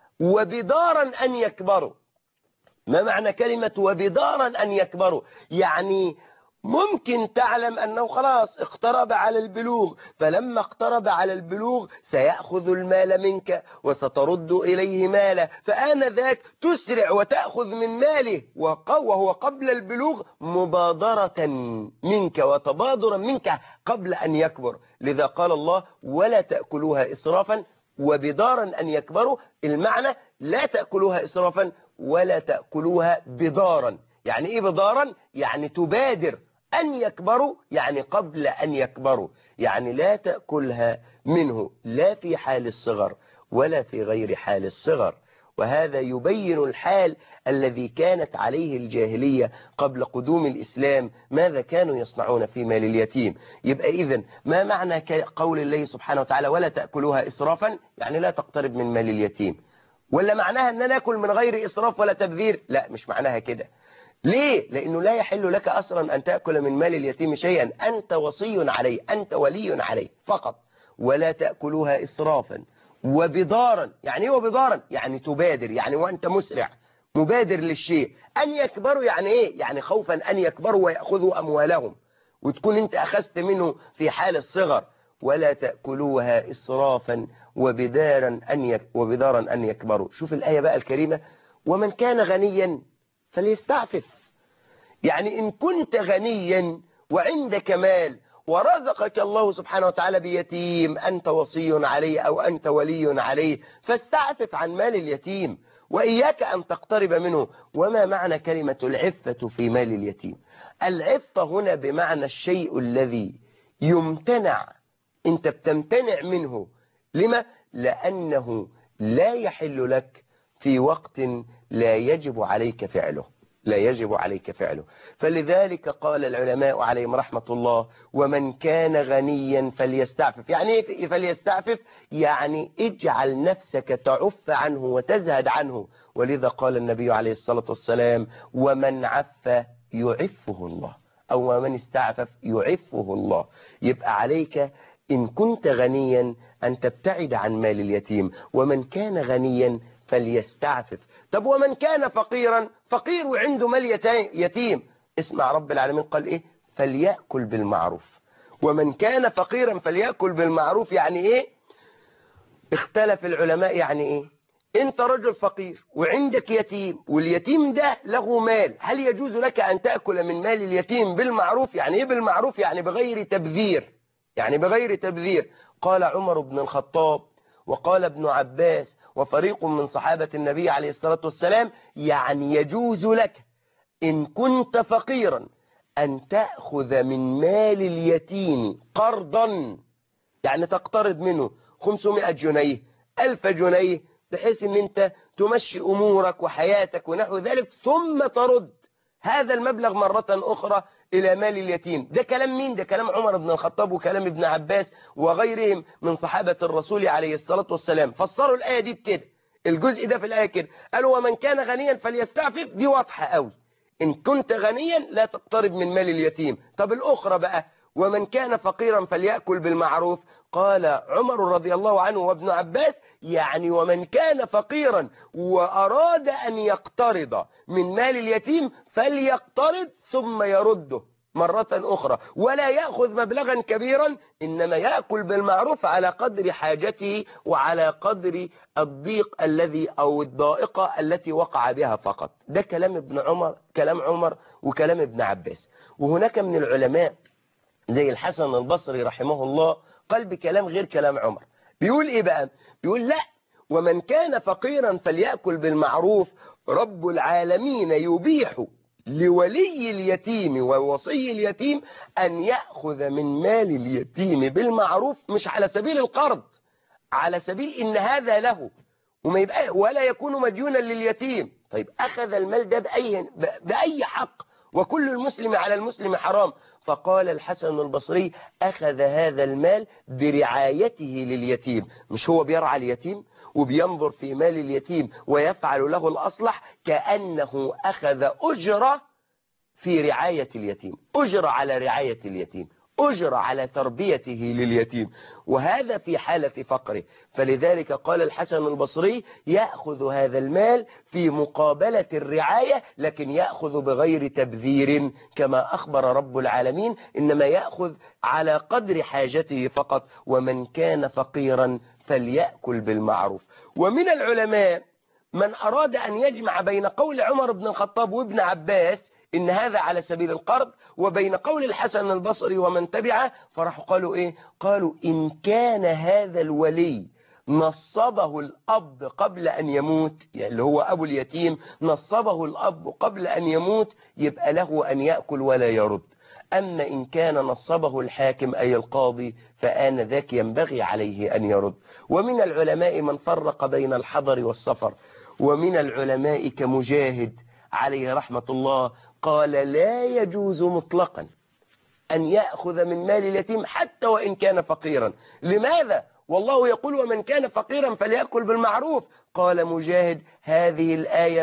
وبدارا أن يكبروا. ما معنى كلمة وبدارا أن يكبروا؟ يعني ممكن تعلم أنه خلاص اقترب على البلوغ، فلما اقترب على البلوغ سيأخذ المال منك وسترد إليه ماله، فآنذاك تسرع وتأخذ من ماله وهو قبل البلوغ مبادرة منك وتبادرا منك قبل أن يكبر. لذا قال الله ولا تأكلوها إسرافا وبدارا أن يكبروا. المعنى لا تأكلوها إسرافا ولا تأكلوها بدارا. يعني إيه بدارا؟ يعني تبادر أن يكبروا، يعني قبل أن يكبروا، يعني لا تأكلها منه لا في حال الصغر ولا في غير حال الصغر. وهذا يبين الحال الذي كانت عليه الجاهلية قبل قدوم الإسلام، ماذا كانوا يصنعون في مال اليتيم. يبقى إذن ما معنى قول الله سبحانه وتعالى ولا تأكلوها إسرافا؟ يعني لا تقترب من مال اليتيم. ولا معناها أن نأكل من غير إسراف ولا تبذير؟ لا، مش معناها كده. ليه؟ لأنه لا يحل لك أصلا أن تأكل من مال اليتيم شيئا، أنت وصي عليه، أنت ولي عليه فقط. ولا تأكلوها إسرافا وبدارا. يعني ايه وبدارا؟ يعني تبادر، يعني وأنت مسرع مبادر للشيء. أن يكبروا يعني إيه؟ يعني خوفا أن يكبروا ويأخذوا أموالهم وتكون أنت أخذت منه في حال الصغر. ولا تأكلوها إسرافا وبدارا أن يكبروا. شوف الآية بقى الكريمة، ومن كان غنيا فليستعفف. يعني إن كنت غنيا وعندك مال ورزقك الله سبحانه وتعالى بيتيم أنت وصي عليه أو أنت ولي عليه، فاستعفف عن مال اليتيم وإياك أن تقترب منه. وما معنى كلمة العفة في مال اليتيم؟ العفة هنا بمعنى الشيء الذي يمتنع، أنت بتمتنع منه. لما؟ لأنه لا يحل لك في وقت لا يجب عليك فعله، لا يجب عليك فعله. فلذلك قال العلماء عليهم رحمة الله ومن كان غنيا فليستعفف. يعني ايه فليستعفف؟ يعني اجعل نفسك تعف عنه وتزهد عنه. ولذا قال النبي عليه الصلاة والسلام ومن عف يعفه الله، أو ومن استعفف يعفه الله. يبقى عليك إن كنت غنيا أن تبتعد عن مال اليتيم، ومن كان غنيا فليستعفف. طب ومن كان فقيرا، فقير وعنده مال يتيم، اسمع رب العالمين قال ايه؟ فليأكل بالمعروف. ومن كان فقيرا فليأكل بالمعروف. يعني ايه؟ اختلف العلماء. يعني ايه؟ انت رجل فقير وعندك يتيم واليتيم ده له مال، هل يجوز لك ان تأكل من مال اليتيم بالمعروف؟ يعني ايه بالمعروف؟ يعني بغير تبذير، يعني بغير تبذير. قال عمر بن الخطاب وقال ابن عباس وفريق من صحابة النبي عليه الصلاة والسلام يعني يجوز لك إن كنت فقيرا أن تأخذ من مال اليتيم قرضا، يعني تقترض منه 500 جنيه 1000 جنيه بحيث أن أنت تمشي أمورك وحياتك ونحو ذلك، ثم ترد هذا المبلغ مرة أخرى إلى مال اليتيم. ده كلام مين؟ ده كلام عمر بن الخطاب وكلام ابن عباس وغيرهم من صحابة الرسول عليه الصلاة والسلام. فسروا الآية دي بكده الجزء ده في الآية كده، قالوا ومن كان غنيا فليستعفف، دي واضحة قوي، إن كنت غنيا لا تقترب من مال اليتيم. طب الأخرى بقى، ومن كان فقيرا فليأكل بالمعروف، قال عمر رضي الله عنه وابن عباس يعني ومن كان فقيرا وأراد أن يقترض من مال اليتيم فليقترض ثم يرده مرة أخرى، ولا يأخذ مبلغا كبيرا، إنما يأكل بالمعروف على قدر حاجته وعلى قدر الضيق الذي أو الضائقة التي وقع بها فقط. ده كلام ابن عمر، كلام عمر وكلام ابن عباس. وهناك من العلماء زي الحسن البصري رحمه الله قال بكلام غير كلام عمر، بيقول إيه بقى؟ بيقول لا، ومن كان فقيرا فليأكل بالمعروف، رب العالمين يبيح لولي اليتيم ووصي اليتيم أن يأخذ من مال اليتيم بالمعروف، مش على سبيل القرض، على سبيل إن هذا له وما يبقى ولا يكون مديونا لليتيم. طيب أخذ المال ده بأي حق؟ وكل المسلم على المسلم حرام. فقال الحسن البصري أخذ هذا المال برعايته لليتيم، مش هو بيرعى اليتيم وبينظر في مال اليتيم ويفعل له الأصلح، كأنه أخذ أجرة في رعاية اليتيم، أجرة على رعاية اليتيم، أجرة على تربيته لليتيم، وهذا في حالة فقره. فلذلك قال الحسن البصري يأخذ هذا المال في مقابلة الرعاية، لكن يأخذ بغير تبذير كما أخبر رب العالمين، إنما يأخذ على قدر حاجته فقط. ومن كان فقيرا فليأكل بالمعروف. ومن العلماء من أراد أن يجمع بين قول عمر بن الخطاب وابن عباس إن هذا على سبيل القرض وبين قول الحسن البصري ومن تبعه، فراحوا قالوا إيه؟ قالوا إن كان هذا الولي نصبه الأب قبل أن يموت، يعني اللي هو أبو اليتيم نصبه الأب قبل أن يموت، يبقى له أن يأكل ولا يرد. أما إن كان نصبه الحاكم أي القاضي فآنذاك ينبغي عليه أن يرد. ومن العلماء من فرق بين الحضر والسفر، ومن العلماء كمجاهد عليه رحمة الله قال لا يجوز مطلقا أن يأخذ من مال اليتيم حتى وإن كان فقيرا. لماذا؟ والله يقول ومن كان فقيرا فليأكل بالمعروف. قال مجاهد هذه الآية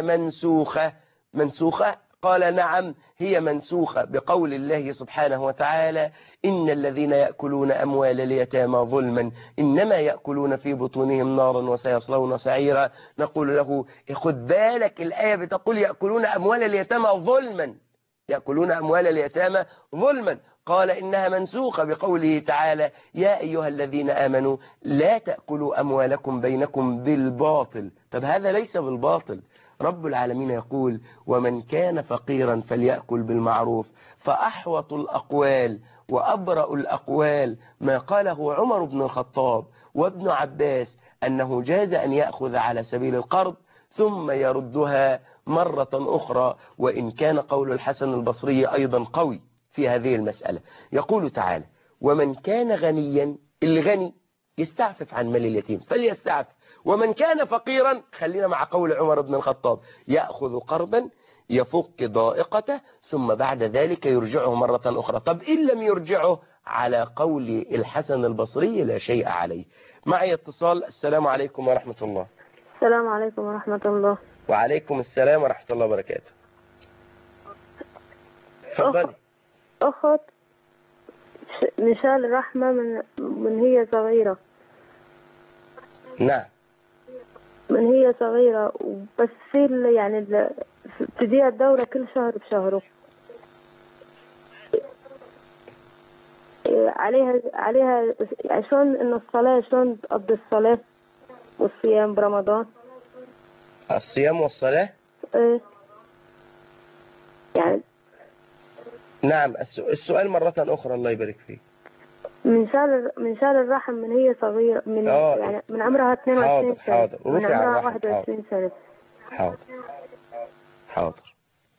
منسوخة؟ قال نعم هي منسوخة بقول الله سبحانه وتعالى إن الذين يأكلون أموال اليتامى ظلما إنما يأكلون في بطونهم نارا وسيصلون سعيرا. نقول له خد بالك، الآية بتقول يأكلون أموال اليتامى ظلما، يأكلون أموال اليتامى ظلما. قال إنها منسوخة بقوله تعالى يا أيها الذين آمنوا لا تأكلوا أموالكم بينكم بالباطل. طب هذا ليس بالباطل، رب العالمين يقول ومن كان فقيرا فليأكل بالمعروف. فأحوط الأقوال وأبرأ الأقوال ما قاله عمر بن الخطاب وابن عباس أنه جاز أن يأخذ على سبيل القرض ثم يردها مرة أخرى. وإن كان قول الحسن البصري أيضا قوي في هذه المسألة، يقول تعالى ومن كان غنيا، الغني يستعفف عن مال اليتيم فليستعفف، ومن كان فقيرا خلينا مع قول عمر بن الخطاب يأخذ قرضا يفك ضائقته ثم بعد ذلك يرجعه مرة أخرى. طب إن لم يرجعه على قول الحسن البصري لا شيء عليه. معي اتصال. السلام عليكم ورحمة الله. السلام عليكم ورحمة الله. وعليكم السلام ورحمة الله وبركاته. تفضلي. أخت مثال الرحمة من هي صغيرة. نعم. من هي صغيرة بس في يعني تديها الدورة كل شهر بشهره. عليها شلون إن الصلاة شلون تقضي الصلاة والصيام برمضان. الصيام والصلاة. إيه يعني. نعم السؤال مرة أخرى الله يبارك فيك. من شال الرحم من هي صغيرة يعني من عمرها 22 سنة. حاضر. من عمرها 21 سنة. حاضر.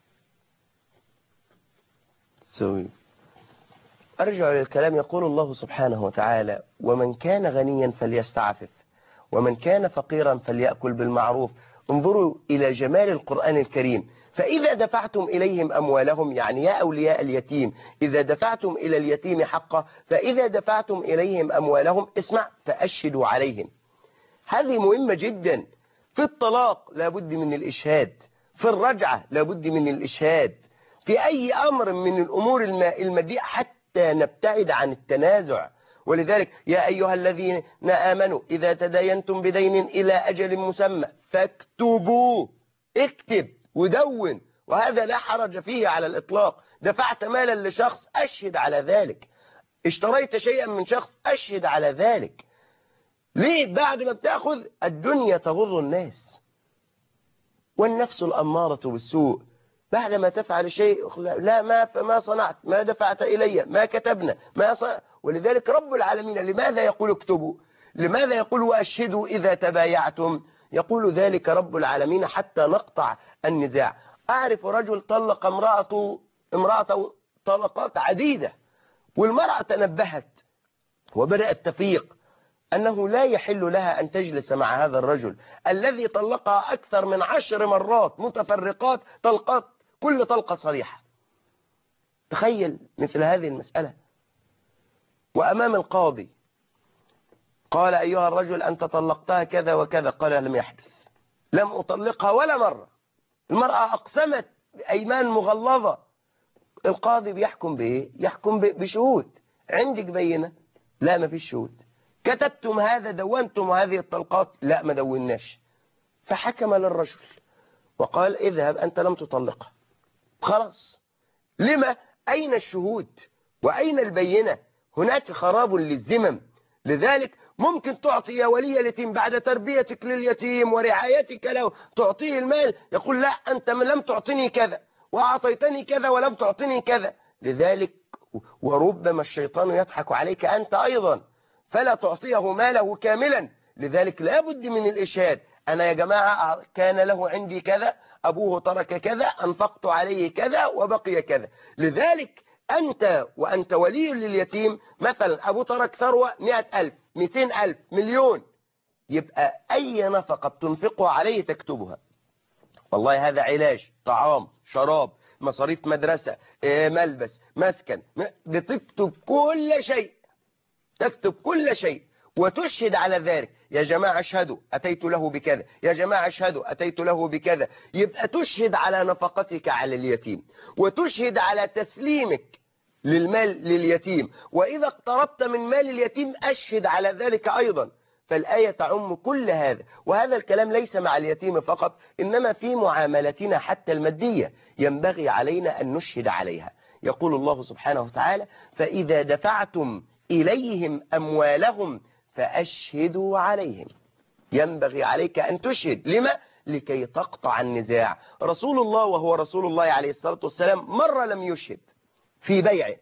أرجع للكلام. يقول الله سبحانه وتعالى ومن كان غنيا فليستعفف ومن كان فقيرا فليأكل بالمعروف. انظروا إلى جمال القرآن الكريم. فإذا دفعتم إليهم أموالهم، يعني يا أولياء اليتيم إذا دفعتم إلى اليتيم حقه، فإذا دفعتم إليهم أموالهم اسمع فأشهدوا عليهم. هذه مهمة جدا. في الطلاق لابد من الإشهاد، في الرجعة لابد من الإشهاد، في أي أمر من الأمور المادية حتى نبتعد عن التنازع. ولذلك يا أيها الذين آمنوا إذا تداينتم بدين إلى أجل مسمى فاكتبوا، اكتب ودون، وهذا لا حرج فيه على الإطلاق. دفعت مالا لشخص أشهد على ذلك، اشتريت شيئا من شخص أشهد على ذلك. ليه؟ بعد ما بتأخذ الدنيا تغر الناس والنفس الأمارة بالسوء. بعد ما تفعل شيء لا ما صنعت، ما دفعت إلي، ما كتبنا، ما صنعت. ولذلك رب العالمين لماذا يقول اكتبوا؟ لماذا يقول وأشهدوا إذا تبايعتم؟ يقول ذلك رب العالمين حتى نقطع النزاع. أعرف رجل طلق امرأته طلقات عديدة، والمرأة تنبهت وبدأت تفيق أنه لا يحل لها أن تجلس مع هذا الرجل الذي طلقها أكثر من 10 مرات متفرقات، طلقات كل طلقة صريحة. تخيل مثل هذه المسألة. وأمام القاضي قال أيها الرجل أنت طلقتها كذا وكذا، قال لم يحدث، لم أطلقها ولا مرة. المرأة أقسمت أيمان مغلظة. القاضي بيحكم بإيه؟ يحكم بشهود. عندك بينة؟ لا ما فيش شهود. كتبتم هذا؟ دونتم هذه الطلقات؟ لا ما دوناش. فحكم للرجل وقال اذهب أنت لم تطلقها. خلاص. لما؟ أين الشهود وأين البينة؟ هناك خراب للذمم. لذلك ممكن تعطي يا ولي اليتيم بعد تربيتك لليتيم ورعايتك له تعطيه المال، يقول لا أنت لم تعطني كذا وأعطيتني كذا ولم تعطني كذا. لذلك وربما الشيطان يضحك عليك أنت أيضا فلا تعطيه ماله كاملا. لذلك لا بد من الإشهاد. أنا يا جماعة كان له عندي كذا، أبوه ترك كذا، أنفقت عليه كذا وبقي كذا. لذلك وأنت ولي لليتيم، مثلا أبوه ترك ثروة 100,000 200,000 مليون، يبقى أي نفقة بتنفقها عليه تكتبها. والله هذا علاج، طعام، شراب، مصاريف مدرسة، ملبس، مسكن، بتكتب كل شيء، تكتب كل شيء وتشهد على ذلك. يا جماعة اشهدوا أتيت له بكذا، يا جماعة اشهدوا أتيت له بكذا. يبقى تشهد على نفقتك على اليتيم، وتشهد على تسليمك للمال لليتيم، وإذا اقتربت من مال اليتيم أشهد على ذلك أيضا. فالآية تعم كل هذا. وهذا الكلام ليس مع اليتيم فقط، إنما في معاملتنا حتى المادية ينبغي علينا أن نشهد عليها. يقول الله سبحانه وتعالى فإذا دفعتم إليهم أموالهم فأشهدوا عليهم. ينبغي عليك أن تشهد. لما؟ لكي تقطع النزاع. رسول الله وهو رسول الله عليه الصلاة والسلام مرة لم يشهد في بيع،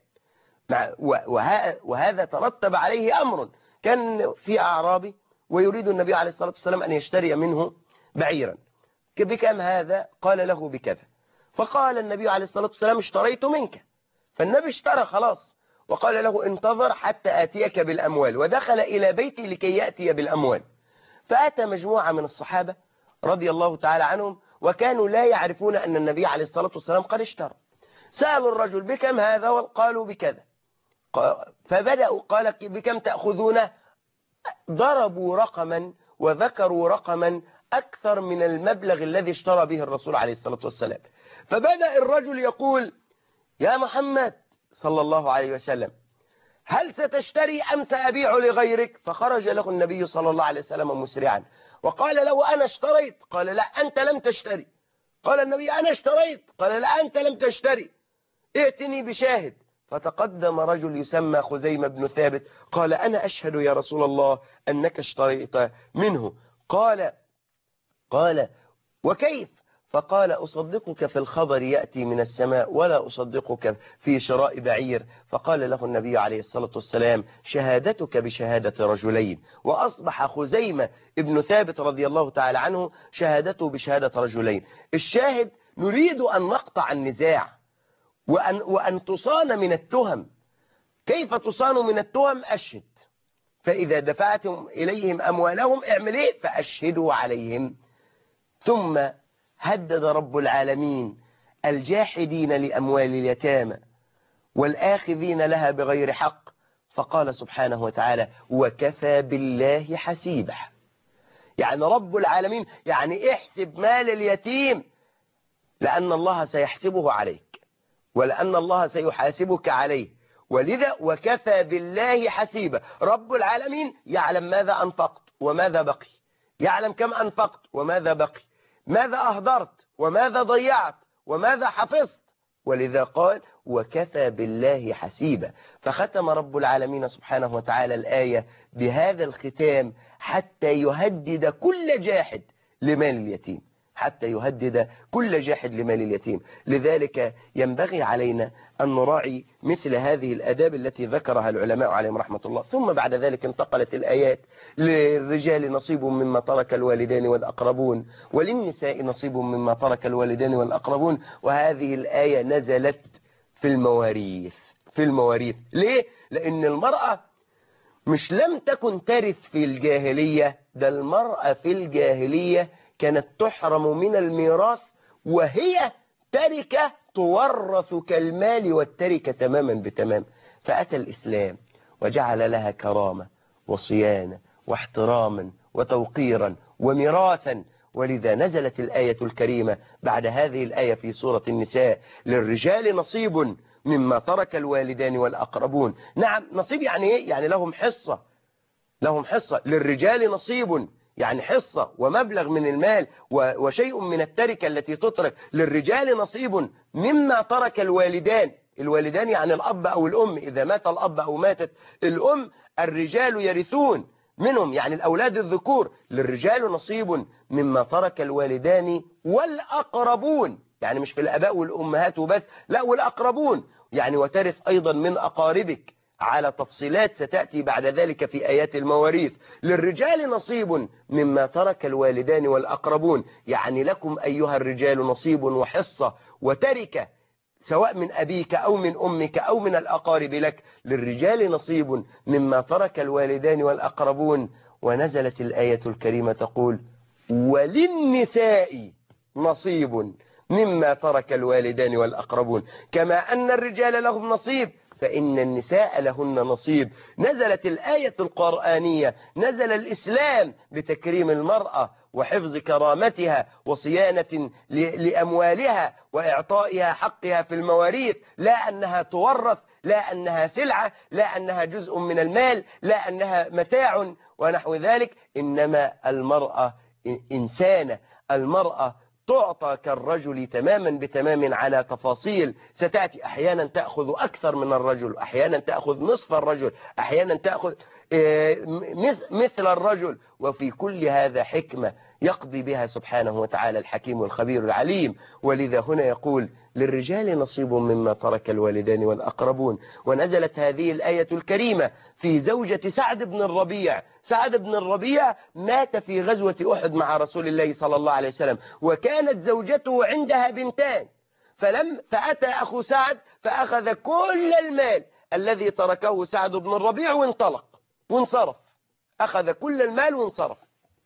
وهذا ترتب عليه أمر. كان في أعرابي ويريد النبي عليه الصلاة والسلام أن يشتري منه بعيرا. بكم هذا؟ قال له بكذا. فقال النبي عليه الصلاة والسلام اشتريت منك. فالنبي اشترى خلاص، وقال له انتظر حتى آتيك بالأموال، ودخل إلى بيتي لكي يأتي بالأموال. فأتى مجموعة من الصحابة رضي الله تعالى عنهم، وكانوا لا يعرفون أن النبي عليه الصلاة والسلام قد اشترى. سألوا الرجل بكم هذا؟ وقالوا بكذا. فبدأوا قال بكم تأخذونه؟ ضربوا رقما وذكروا رقما أكثر من المبلغ الذي اشترى به الرسول عليه الصلاة والسلام. فبدأ الرجل يقول يا محمد صلى الله عليه وسلم هل ستشتري أم سأبيع لغيرك؟ فخرج له النبي صلى الله عليه وسلم مسرعا وقال له أنا اشتريت. قال لا أنت لم تشتري. قال النبي أنا اشتريت. قال لا أنت لم تشتري، ائتني بشاهد. فتقدم رجل يسمى خزيمة بن ثابت قال أنا أشهد يا رسول الله أنك اشتريت منه. قال وكيف؟ فقال أصدقك في الخبر يأتي من السماء ولا أصدقك في شراء بعير. فقال له النبي عليه الصلاة والسلام شهادتك بشهادة رجلين. وأصبح خزيمة ابن ثابت رضي الله تعالى عنه شهادته بشهادة رجلين. الشاهد نريد أن نقطع النزاع وأن تصان من التهم. كيف تصان من التهم؟ أشهد. فإذا دفعتم إليهم أموالهم اعمل إيه؟ فأشهدوا عليهم. ثم هدد رب العالمين الجاحدين لأموال اليتامى والآخذين لها بغير حق، فقال سبحانه وتعالى وكفى بالله حسيبا. يعني رب العالمين، يعني احسب مال اليتيم لأن الله سيحسبه عليك، ولأن الله سيحاسبك عليه، ولذا وكفى بالله حسيبا. رب العالمين يعلم ماذا أنفقت وماذا بقي، يعلم كم أنفقت وماذا بقي، ماذا أهدرت وماذا ضيعت وماذا حفظت، ولذا قال وكفى بالله حسيبا. فختم رب العالمين سبحانه وتعالى الآية بهذا الختام حتى يهدد كل جاحد لمال اليتيم، حتى يهدد كل جاحد لمال اليتيم. لذلك ينبغي علينا أن نراعي مثل هذه الآداب التي ذكرها العلماء عليهم رحمة الله. ثم بعد ذلك انتقلت الآيات: للرجال نصيب مما ترك الوالدان والأقربون وللنساء نصيب مما ترك الوالدان والأقربون. وهذه الآية نزلت في المواريث. في المواريث ليه؟ لأن المرأة مش لم تكن ترث في الجاهلية، ده المرأة في الجاهلية كانت تحرم من الميراث وهي تركة تورث كالمال والتركة تماما بتمام. فأتى الإسلام وجعل لها كرامة وصيانة واحتراما وتوقيرا وميراثا. ولذا نزلت الآية الكريمة بعد هذه الآية في سورة النساء: للرجال نصيب مما ترك الوالدان والأقربون. نعم، نصيب يعني إيه؟ يعني لهم حصة، لهم حصة. للرجال نصيب يعني حصة ومبلغ من المال وشيء من التركة التي تترك. للرجال نصيب مما ترك الوالدان، الوالدان يعني الأب أو الأم، إذا مات الأب أو ماتت الأم الرجال يرثون منهم، يعني الأولاد الذكور. للرجال نصيب مما ترك الوالدان والأقربون، يعني مش في الآباء والأمهات وبس، لا، والأقربون يعني وترث أيضا من أقاربك، على تفصيلات ستأتي بعد ذلك في آيات المواريث. للرجال نصيب مما ترك الوالدان والأقربون، يعني لكم أيها الرجال نصيب وحصة وتركة، سواء من أبيك أو من أمك أو من الأقارب لك. للرجال نصيب مما ترك الوالدان والأقربون. ونزلت الآية الكريمة تقول: وللنساء نصيب مما ترك الوالدان والأقربون. كما أن الرجال لهم نصيب فإن النساء لهن نصيب. نزلت الآية القرآنية، نزل الإسلام بتكريم المرأة وحفظ كرامتها وصيانة لأموالها وإعطائها حقها في المواريث، لا أنها تورث، لا أنها سلعة، لا أنها جزء من المال، لا أنها متاع ونحو ذلك. إنما المرأة إنسانة، المرأة تعطى كالرجل تماما بتمام على تفاصيل ستأتي. أحيانا تأخذ أكثر من الرجل، أحيانا تأخذ نصف الرجل، أحيانا تأخذ مثل الرجل. وفي كل هذا حكمة يقضي بها سبحانه وتعالى الحكيم الخبير العليم. ولذا هنا يقول: للرجال نصيب مما ترك الوالدان والأقربون. ونزلت هذه الآية الكريمة في زوجة سعد بن الربيع. سعد بن الربيع مات في غزوة أحد مع رسول الله صلى الله عليه وسلم، وكانت زوجته عندها بنتان، فأتى أخو سعد فأخذ كل المال الذي تركه سعد بن الربيع وانطلق وانصرف، أخذ كل المال وانصرف.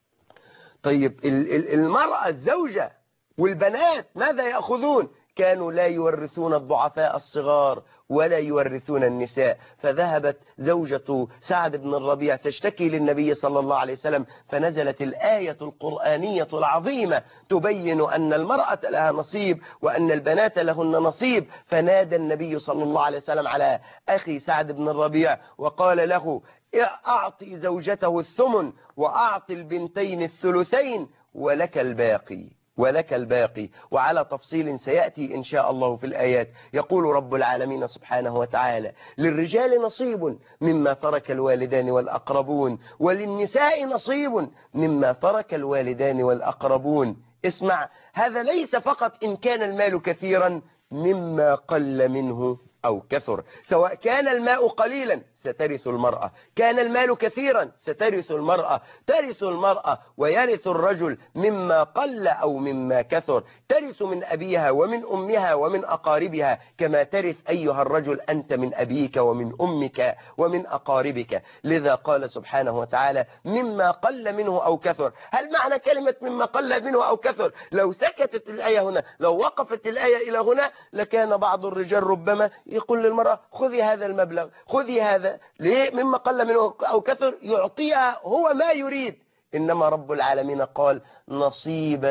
طيب المرأة الزوجة والبنات ماذا يأخذون؟ كانوا لا يورثون الضعفاء الصغار ولا يورثون النساء. فذهبت زوجة سعد بن الربيع تشتكي للنبي صلى الله عليه وسلم، فنزلت الآية القرآنية العظيمة تبين أن المرأة لها نصيب وأن البنات لهن نصيب. فنادى النبي صلى الله عليه وسلم على أخي سعد بن الربيع وقال له: أعطي زوجته الثمن وأعطي البنتين الثلثين ولك الباقي، ولك الباقي. وعلى تفصيل سيأتي إن شاء الله في الآيات. يقول رب العالمين سبحانه وتعالى: للرجال نصيب مما ترك الوالدان والأقربون وللنساء نصيب مما ترك الوالدان والأقربون. اسمع، هذا ليس فقط إن كان المال كثيرا، مما قل منه أو كثر. سواء كان الماء قليلا سترث المرأة، كان المال كثيرا سترث المرأة. ترث المرأة ويرث الرجل مما قل أو مما كثر. ترث من أبيها ومن أمها ومن أقاربها كما ترث أيها الرجل أنت من أبيك ومن أمك ومن أقاربك. لذا قال سبحانه وتعالى: مما قل منه أو كثر. هل معنى كلمة مما قل منه أو كثر؟ لو سكتت الآية هنا، لو وقفت الآية إلى هنا، لكان بعض الرجال ربما يقول للمرأة: خذي هذا المبلغ، خذي هذا. ليه؟ مما قل منه أو كثر، يعطيها هو ما يريد، إنما رب العالمين قال نصيبا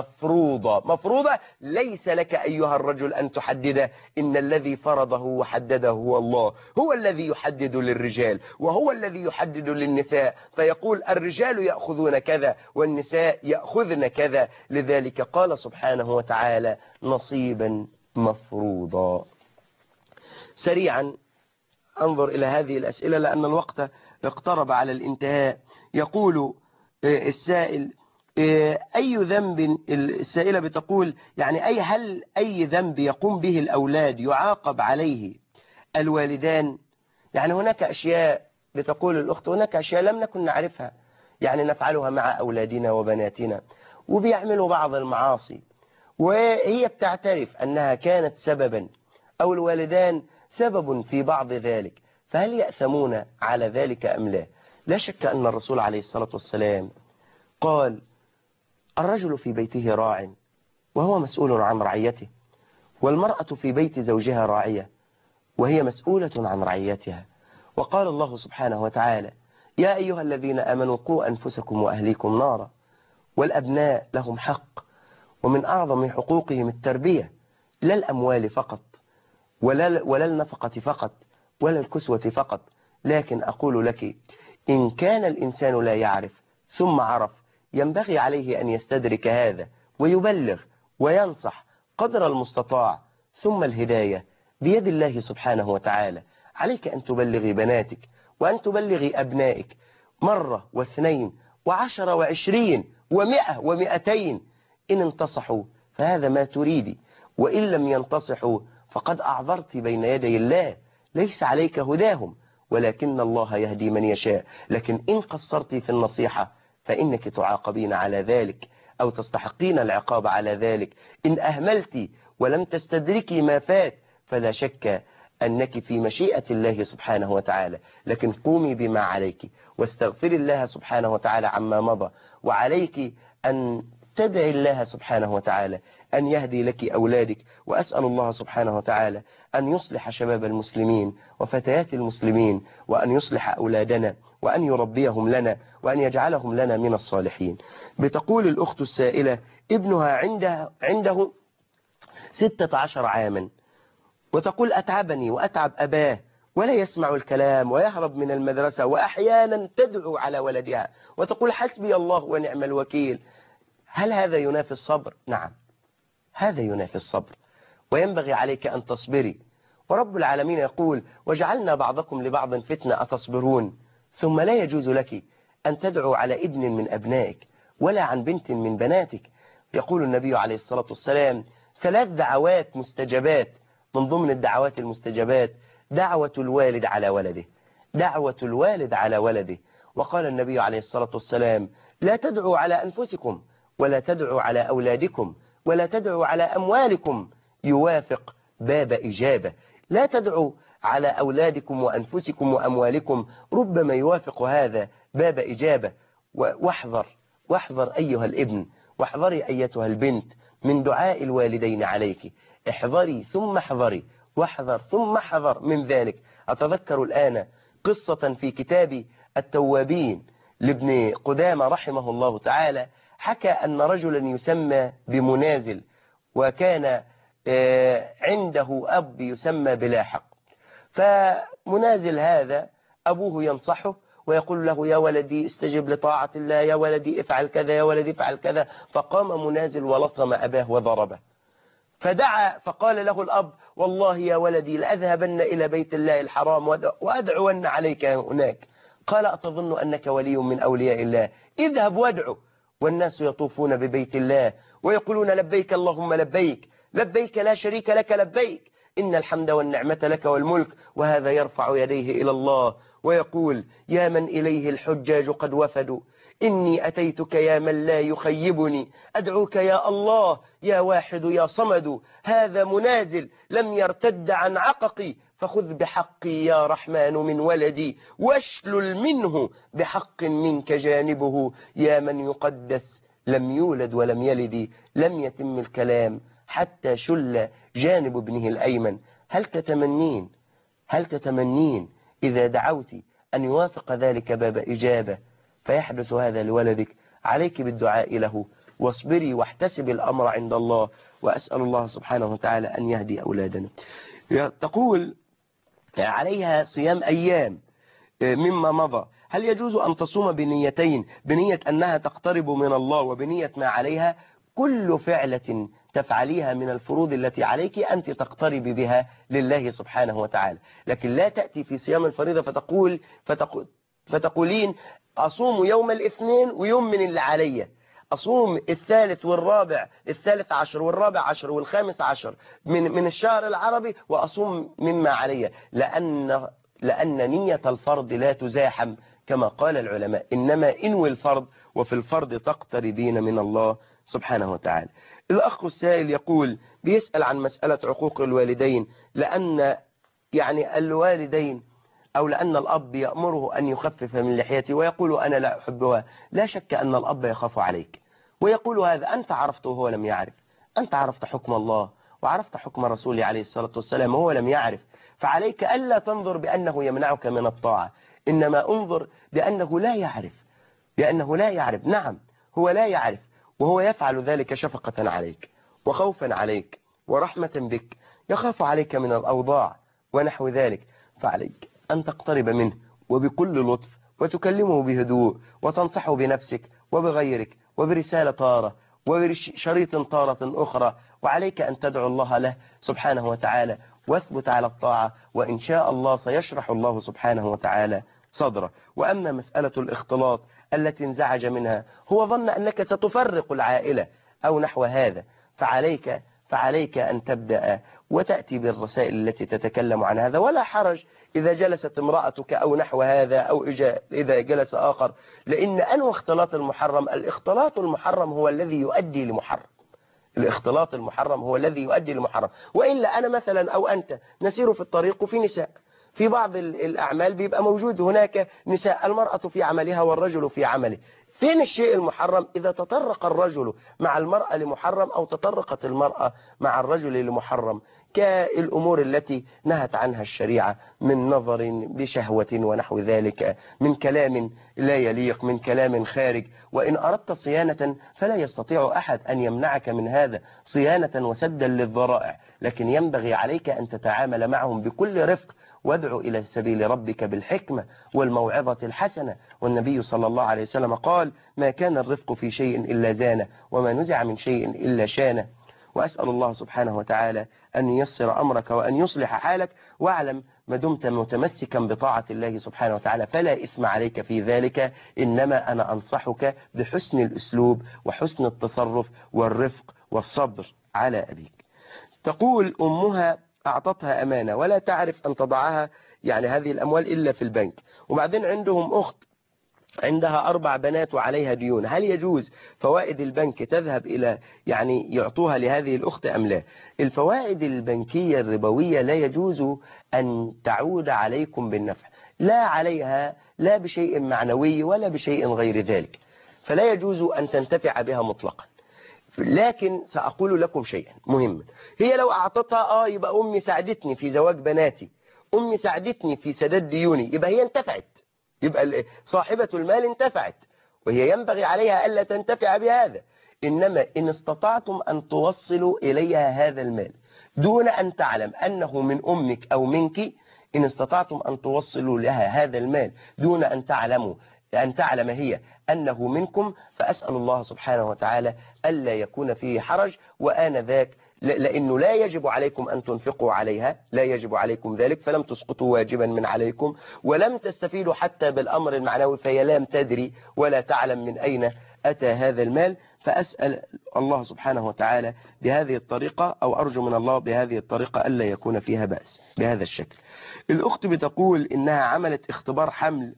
مفروضة ليس لك أيها الرجل أن تحدده، إن الذي فرضه وحدده هو الله، هو الذي يحدد للرجال وهو الذي يحدد للنساء، فيقول الرجال يأخذون كذا والنساء يأخذن كذا. لذلك قال سبحانه وتعالى نصيبا مفروضا. سريعا انظر إلى هذه الأسئلة لأن الوقت اقترب على الانتهاء. يقول السائل أي ذنب، السائلة بتقول يعني هل أي ذنب يقوم به الأولاد يعاقب عليه الوالدان؟ يعني هناك أشياء بتقول الأخت، هناك أشياء لم نكن نعرفها يعني نفعلها مع أولادنا وبناتنا وبيعملوا بعض المعاصي وهي بتعترف أنها كانت سببا أو الوالدان سبب في بعض ذلك، فهل يأثمون على ذلك أم لا؟ لا شك أن الرسول عليه الصلاة والسلام قال الرجل في بيته راع وهو مسؤول عن رعيته، والمرأة في بيت زوجها راعية وهي مسؤولة عن رعيتها. وقال الله سبحانه وتعالى يا أيها الذين آمنوا قوا أنفسكم وأهليكم نارا، والأبناء لهم حق، ومن أعظم حقوقهم التربية، لا الأموال فقط ولا النفقة فقط ولا الكسوة فقط، لكن أقول لك إن كان الإنسان لا يعرف ثم عرف ينبغي عليه أن يستدرك هذا ويبلغ وينصح قدر المستطاع، ثم الهداية بيد الله سبحانه وتعالى. عليك أن تبلغي بناتك وأن تبلغي أبنائك مرة واثنين وعشر وعشرين ومئة ومئتين، إن انتصحوا فهذا ما تريدي، وإن لم ينتصحوا فقد أعذرت بين يدي الله، ليس عليك هداهم ولكن الله يهدي من يشاء. لكن إن قصرت في النصيحة فإنك تعاقبين على ذلك أو تستحقين العقاب على ذلك. إن أهملت ولم تستدركي ما فات فلا شك أنك في مشيئة الله سبحانه وتعالى، لكن قومي بما عليك واستغفري الله سبحانه وتعالى عما مضى، وعليك أن تدعي الله سبحانه وتعالى أن يهدي لك أولادك. وأسأل الله سبحانه وتعالى أن يصلح شباب المسلمين وفتيات المسلمين، وأن يصلح أولادنا وأن يربيهم لنا وأن يجعلهم لنا من الصالحين. بتقول الأخت السائلة ابنها عنده 16 عاما، وتقول أتعبني وأتعب أباه ولا يسمع الكلام ويهرب من المدرسة، وأحيانا تدعو على ولدها وتقول حسبي الله ونعم الوكيل. هل هذا ينافي الصبر؟ نعم، هذا ينافي الصبر، وينبغي عليك أن تصبري. ورب العالمين يقول وجعلنا بعضكم لبعض فتنة أتصبرون. ثم لا يجوز لك أن تدعو على ابن من أبنائك ولا عن بنت من بناتك. يقول النبي عليه الصلاة والسلام 3 دعوات مستجبات، من ضمن الدعوات المستجبات دعوة الوالد على ولده، دعوة الوالد على ولده. وقال النبي عليه الصلاة والسلام لا تدعوا على أنفسكم ولا تدعوا على أولادكم ولا تدعوا على أموالكم يوافق باب إجابة. لا تدعوا على أولادكم وأنفسكم وأموالكم، ربما يوافق هذا باب إجابة. واحذر أيها الابن، واحذري أيتها البنت من دعاء الوالدين عليك. احذري ثم احذري، واحذر ثم احذر من ذلك. أتذكر الآن قصة في كتاب التوابين لابن قدامة رحمه الله تعالى، حكى أن رجلا يسمى بمنازل، وكان عنده أب يسمى بلاحق. فمنازل هذا أبوه ينصحه ويقول له يا ولدي استجب لطاعة الله، يا ولدي افعل كذا، يا ولدي افعل كذا. فقام منازل ولطم أباه وضربه، فدعا فقال له الأب والله يا ولدي لأذهبن إلى بيت الله الحرام وأدعون عليك هناك. قال أتظن أنك ولي من أولياء الله؟ اذهب وادعو. والناس يطوفون ببيت الله ويقولون لبيك اللهم لبيك، لبيك لا شريك لك لبيك، إن الحمد والنعمة لك والملك. وهذا يرفع يديه إلى الله ويقول يا من إليه الحجاج قد وفدوا، إني أتيتك يا من لا يخيبني، أدعوك يا الله يا واحد يا صمد. هذا منازل لم يرتد عن عققي، فخذ بحقي يا رحمن من ولدي واشلل منه بحق منك جانبه. يا من يقدس لم يولد ولم يلد، لم يتم الكلام حتى شل جانب ابنه الأيمن. هل تتمنين إذا دعوت أن يوافق ذلك باب إجابة؟ فيحدث هذا لولدك، عليك بالدعاء له واصبري واحتسبي الأمر عند الله، وأسأل الله سبحانه وتعالى أن يهدي أولادنا. تقول عليها صيام أيام مما مضى، هل يجوز أن تصوم بنيتين، بنية أنها تقترب من الله وبنية ما عليها؟ كل فعلة تفعليها من الفروض التي عليك أنت تقترب بها لله سبحانه وتعالى، لكن لا تأتي في صيام الفريضة فتقولين أصوم يوم الاثنين ويوم من اللي علي، أصوم الثالث والرابع، الثالث عشر والرابع عشر والخامس عشر من الشهر العربي، وأصوم مما علي، لأن نية الفرض لا تزاحم كما قال العلماء، إنما انوي الفرض وفي الفرض تقتربين من الله سبحانه وتعالى. الأخ السائل يقول بيسأل عن مسألة عقوق الوالدين، لأن يعني الوالدين أو لأن الأب يأمره أن يخفف من لحيته ويقول أنا لا أحبها. لا شك أن الأب يخاف عليك ويقول هذا، أنت عرفته وهو لم يعرف، أنت عرفت حكم الله وعرفت حكم رسوله عليه الصلاة والسلام وهو لم يعرف، فعليك ألا تنظر بأنه يمنعك من الطاعة، إنما انظر بأنه لا يعرف، بأنه لا يعرف. نعم هو لا يعرف، وهو يفعل ذلك شفقة عليك وخوفا عليك ورحمة بك، يخاف عليك من الأوضاع ونحو ذلك، فعليك أن تقترب منه وبكل لطف وتكلمه بهدوء وتنصحه بنفسك وبغيرك وبرسالة طارة وبشريط طارة أخرى، وعليك أن تدعو الله له سبحانه وتعالى واثبت على الطاعة، وإن شاء الله سيشرح الله سبحانه وتعالى صدره. وأما مسألة الاختلاط التي انزعج منها، هو ظن أنك ستفرق العائلة أو نحو هذا، فعليك أن تبدأ وتأتي بالرسائل التي تتكلم عن هذا، ولا حرج إذا جلست امرأتك أو نحو هذا أو إذا جلس آخر، لأن أنه اختلاط المحرم، الاختلاط المحرم هو الذي يؤدي لمحرم، الاختلاط المحرم هو الذي يؤدي لمحرم. وإلا أنا مثلا أو أنت نسير في الطريق وفي نساء، في بعض الأعمال بيبقى موجود هناك نساء، المرأة في عملها والرجل في عمله، فين الشيء المحرم؟ إذا تطرق الرجل مع المرأة لمحرم أو تطرقت المرأة مع الرجل لمحرم، كالأمور التي نهت عنها الشريعة من نظر بشهوة ونحو ذلك، من كلام لا يليق، من كلام خارج، وإن أردت صيانة فلا يستطيع أحد أن يمنعك من هذا، صيانة وسدا للذرائع، لكن ينبغي عليك أن تتعامل معهم بكل رفق، وادعو إلى سبيل ربك بالحكمة والموعظة الحسنة. والنبي صلى الله عليه وسلم قال ما كان الرفق في شيء إلا زانه، وما نزع من شيء إلا شانه. وأسأل الله سبحانه وتعالى أن ييسر أمرك وأن يصلح حالك، واعلم ما دمت متمسكا بطاعة الله سبحانه وتعالى فلا إثم عليك في ذلك، إنما أنا أنصحك بحسن الأسلوب وحسن التصرف والرفق والصبر على أبيك. تقول أمها أعطتها أمانة ولا تعرف أن تضعها يعني هذه الأموال إلا في البنك، وبعدين عندهم أخت عندها 4 بنات وعليها ديون، هل يجوز فوائد البنك تذهب إلى يعني يعطوها لهذه الأخت أم لا؟ الفوائد البنكية الربوية لا يجوز أن تعود عليكم بالنفع، لا عليها لا بشيء معنوي ولا بشيء غير ذلك، فلا يجوز أن تنتفع بها مطلقا. لكن سأقول لكم شيئا مهما، هي لو أعطتها يبقى أمي ساعدتني في زواج بناتي، أمي ساعدتني في سداد ديوني، يبقى هي انتفعت، يبقى صاحبة المال انتفعت، وهي ينبغي عليها ألا تنتفع بهذا. إنما إن استطعتم أن توصلوا إليها هذا المال دون أن تعلم أنه من أمك أو منك، إن استطعتم أن توصلوا لها هذا المال دون أن تعلم هي أنه منكم، فأسأل الله سبحانه وتعالى ألا يكون فيه حرج، وآنذاك لأنه لا يجب عليكم أن تنفقوا عليها، لا يجب عليكم ذلك، فلم تسقطوا واجبا من عليكم، ولم تستفيدوا حتى بالأمر المعنوي، فهي لم تدري ولا تعلم من أين أتى هذا المال. فأسأل الله سبحانه وتعالى بهذه الطريقة، أو أرجو من الله بهذه الطريقة ألا يكون فيها بأس بهذا الشكل. الأخت بتقول إنها عملت اختبار حمل،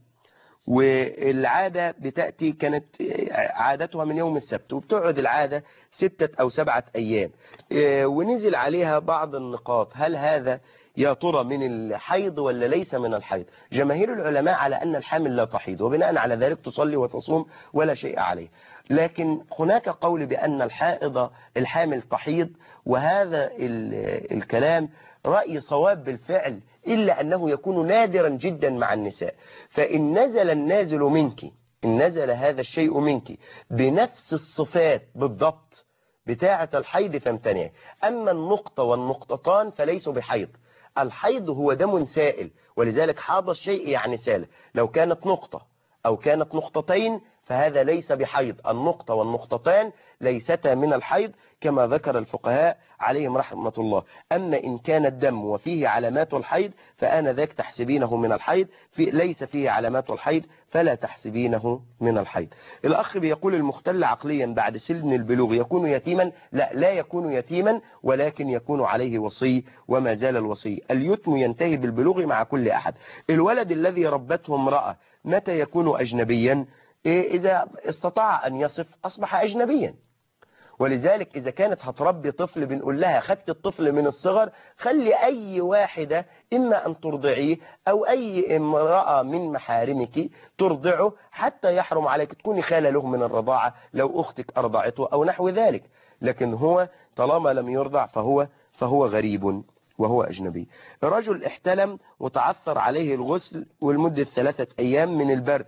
والعادة بتأتي كانت عادتها من يوم السبت، وبتقعد العادة 6 أو 7 أيام، ونزل عليها بعض النقاط، هل هذا يا ترى من الحيض ولا ليس من الحيض؟ جماهير العلماء على أن الحامل لا تحيض، وبناء على ذلك تصلي وتصوم ولا شيء عليه، لكن هناك قول بأن الحامل تحيض، وهذا الكلام رأي صواب بالفعل، إلا أنه يكون نادرا جدا مع النساء، فإن نزل النازل منك إن نزل هذا الشيء منك بنفس الصفات بالضبط بتاعة الحيض فامتنعي. أما النقطة والنقطتان فليسوا بحيض. الحيض هو دم سائل، ولذلك حاض الشيء يعني سال. لو كانت نقطة أو كانت نقطتين فهذا ليس بحيض. النقطة والنقطتان ليستا من الحيض كما ذكر الفقهاء عليهم رحمة الله. أما إن كان الدم وفيه علامات الحيض فآنذاك تحسبينه من الحيض، ليس فيه علامات الحيض فلا تحسبينه من الحيض. الأخ بيقول المختل عقليا بعد سن البلوغ يكون يتيما؟ لا يكون يتيما، ولكن يكون عليه وصي وما زال الوصي. اليتم ينتهي بالبلوغ مع كل أحد. الولد الذي ربته امرأة متى يكون أجنبيا؟ إذا استطاع أن يصف أصبح أجنبيا. ولذلك إذا كانت هتربي طفل بنقول لها خدت الطفل من الصغر، خلي أي واحدة إما أن ترضعيه أو أي امرأة من محارمك ترضعه حتى يحرم عليك تكوني خالة له من الرضاعة لو أختك أرضعته أو نحو ذلك. لكن هو طالما لم يرضع فهو غريب وهو أجنبي. رجل احتلم وتعثر عليه الغسل ولمدة 3 أيام من البرد.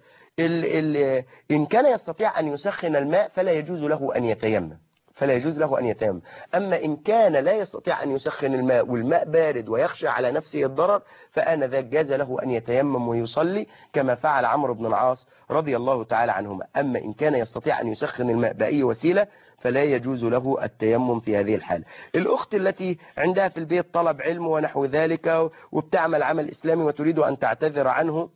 إن كان يستطيع أن يسخن الماء فلا يجوز له أن يتيمم. أما إن كان لا يستطيع أن يسخن الماء والماء بارد ويخشى على نفسه الضرر فآنذاك جاز له أن يتيمم ويصلي كما فعل عمرو بن العاص رضي الله تعالى عنهما. أما إن كان يستطيع أن يسخن الماء بأي وسيلة فلا يجوز له التيمم في هذه الحالة. الأخت التي عندها في البيت طلب علم ونحو ذلك وبتعمل عمل إسلامي وتريد أن تعتذر عنه،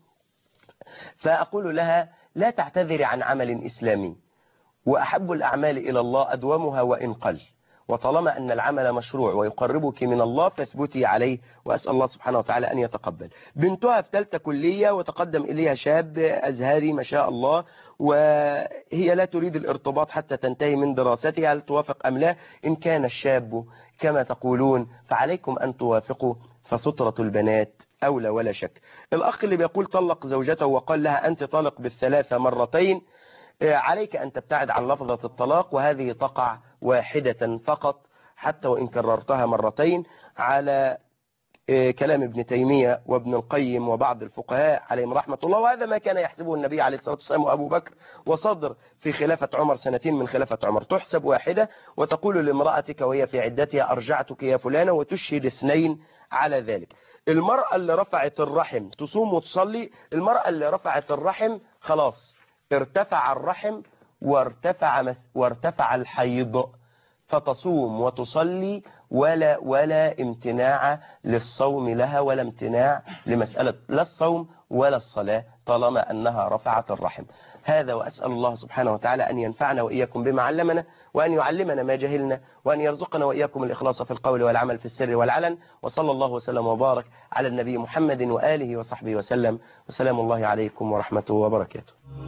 فأقول لها لا تعتذري عن عمل إسلامي، وأحب الأعمال إلى الله أدومها وإن قل، وطالما أن العمل مشروع ويقربك من الله فاثبتي عليه، وأسأل الله سبحانه وتعالى أن يتقبل. بنتها في 3 كلية وتقدم إليها شاب أزهري ما شاء الله، وهي لا تريد الارتباط حتى تنتهي من دراستها، هل توافق أم لا؟ إن كان الشاب كما تقولون فعليكم أن توافقوا، فسترة البنات أولى ولا شك. الأخ اللي بيقول طلق زوجته وقال لها أنت طالق بالثلاثة مرتين، عليك أن تبتعد عن لفظة الطلاق، وهذه تقع واحدة فقط حتى وإن كررتها مرتين، على كلام ابن تيمية وابن القيم وبعض الفقهاء عليهم رحمة الله. وهذا ما كان يحسبه النبي عليه الصلاة والسلام وأبو بكر، وصدر في خلافة عمر 2 من خلافة عمر. تحسب واحدة وتقول لامرأتك وهي في عدتها أرجعتك يا فلانة، وتشهد 2 على ذلك. المرأة اللي رفعت الرحم تصوم وتصلي. المرأة اللي رفعت الرحم خلاص ارتفع الرحم وارتفع الحيض، فتصوم وتصلي ولا امتناع للصوم لها ولا امتناع لمسألة لا الصوم ولا الصلاة طالما أنها رفعت الرحم. هذا، وأسأل الله سبحانه وتعالى أن ينفعنا وإياكم بما علمنا، وأن يعلمنا ما جهلنا، وأن يرزقنا وإياكم الإخلاص في القول والعمل في السر والعلن. وصلى الله وسلم وبارك على النبي محمد وآله وصحبه وسلم، وسلام الله عليكم ورحمته وبركاته.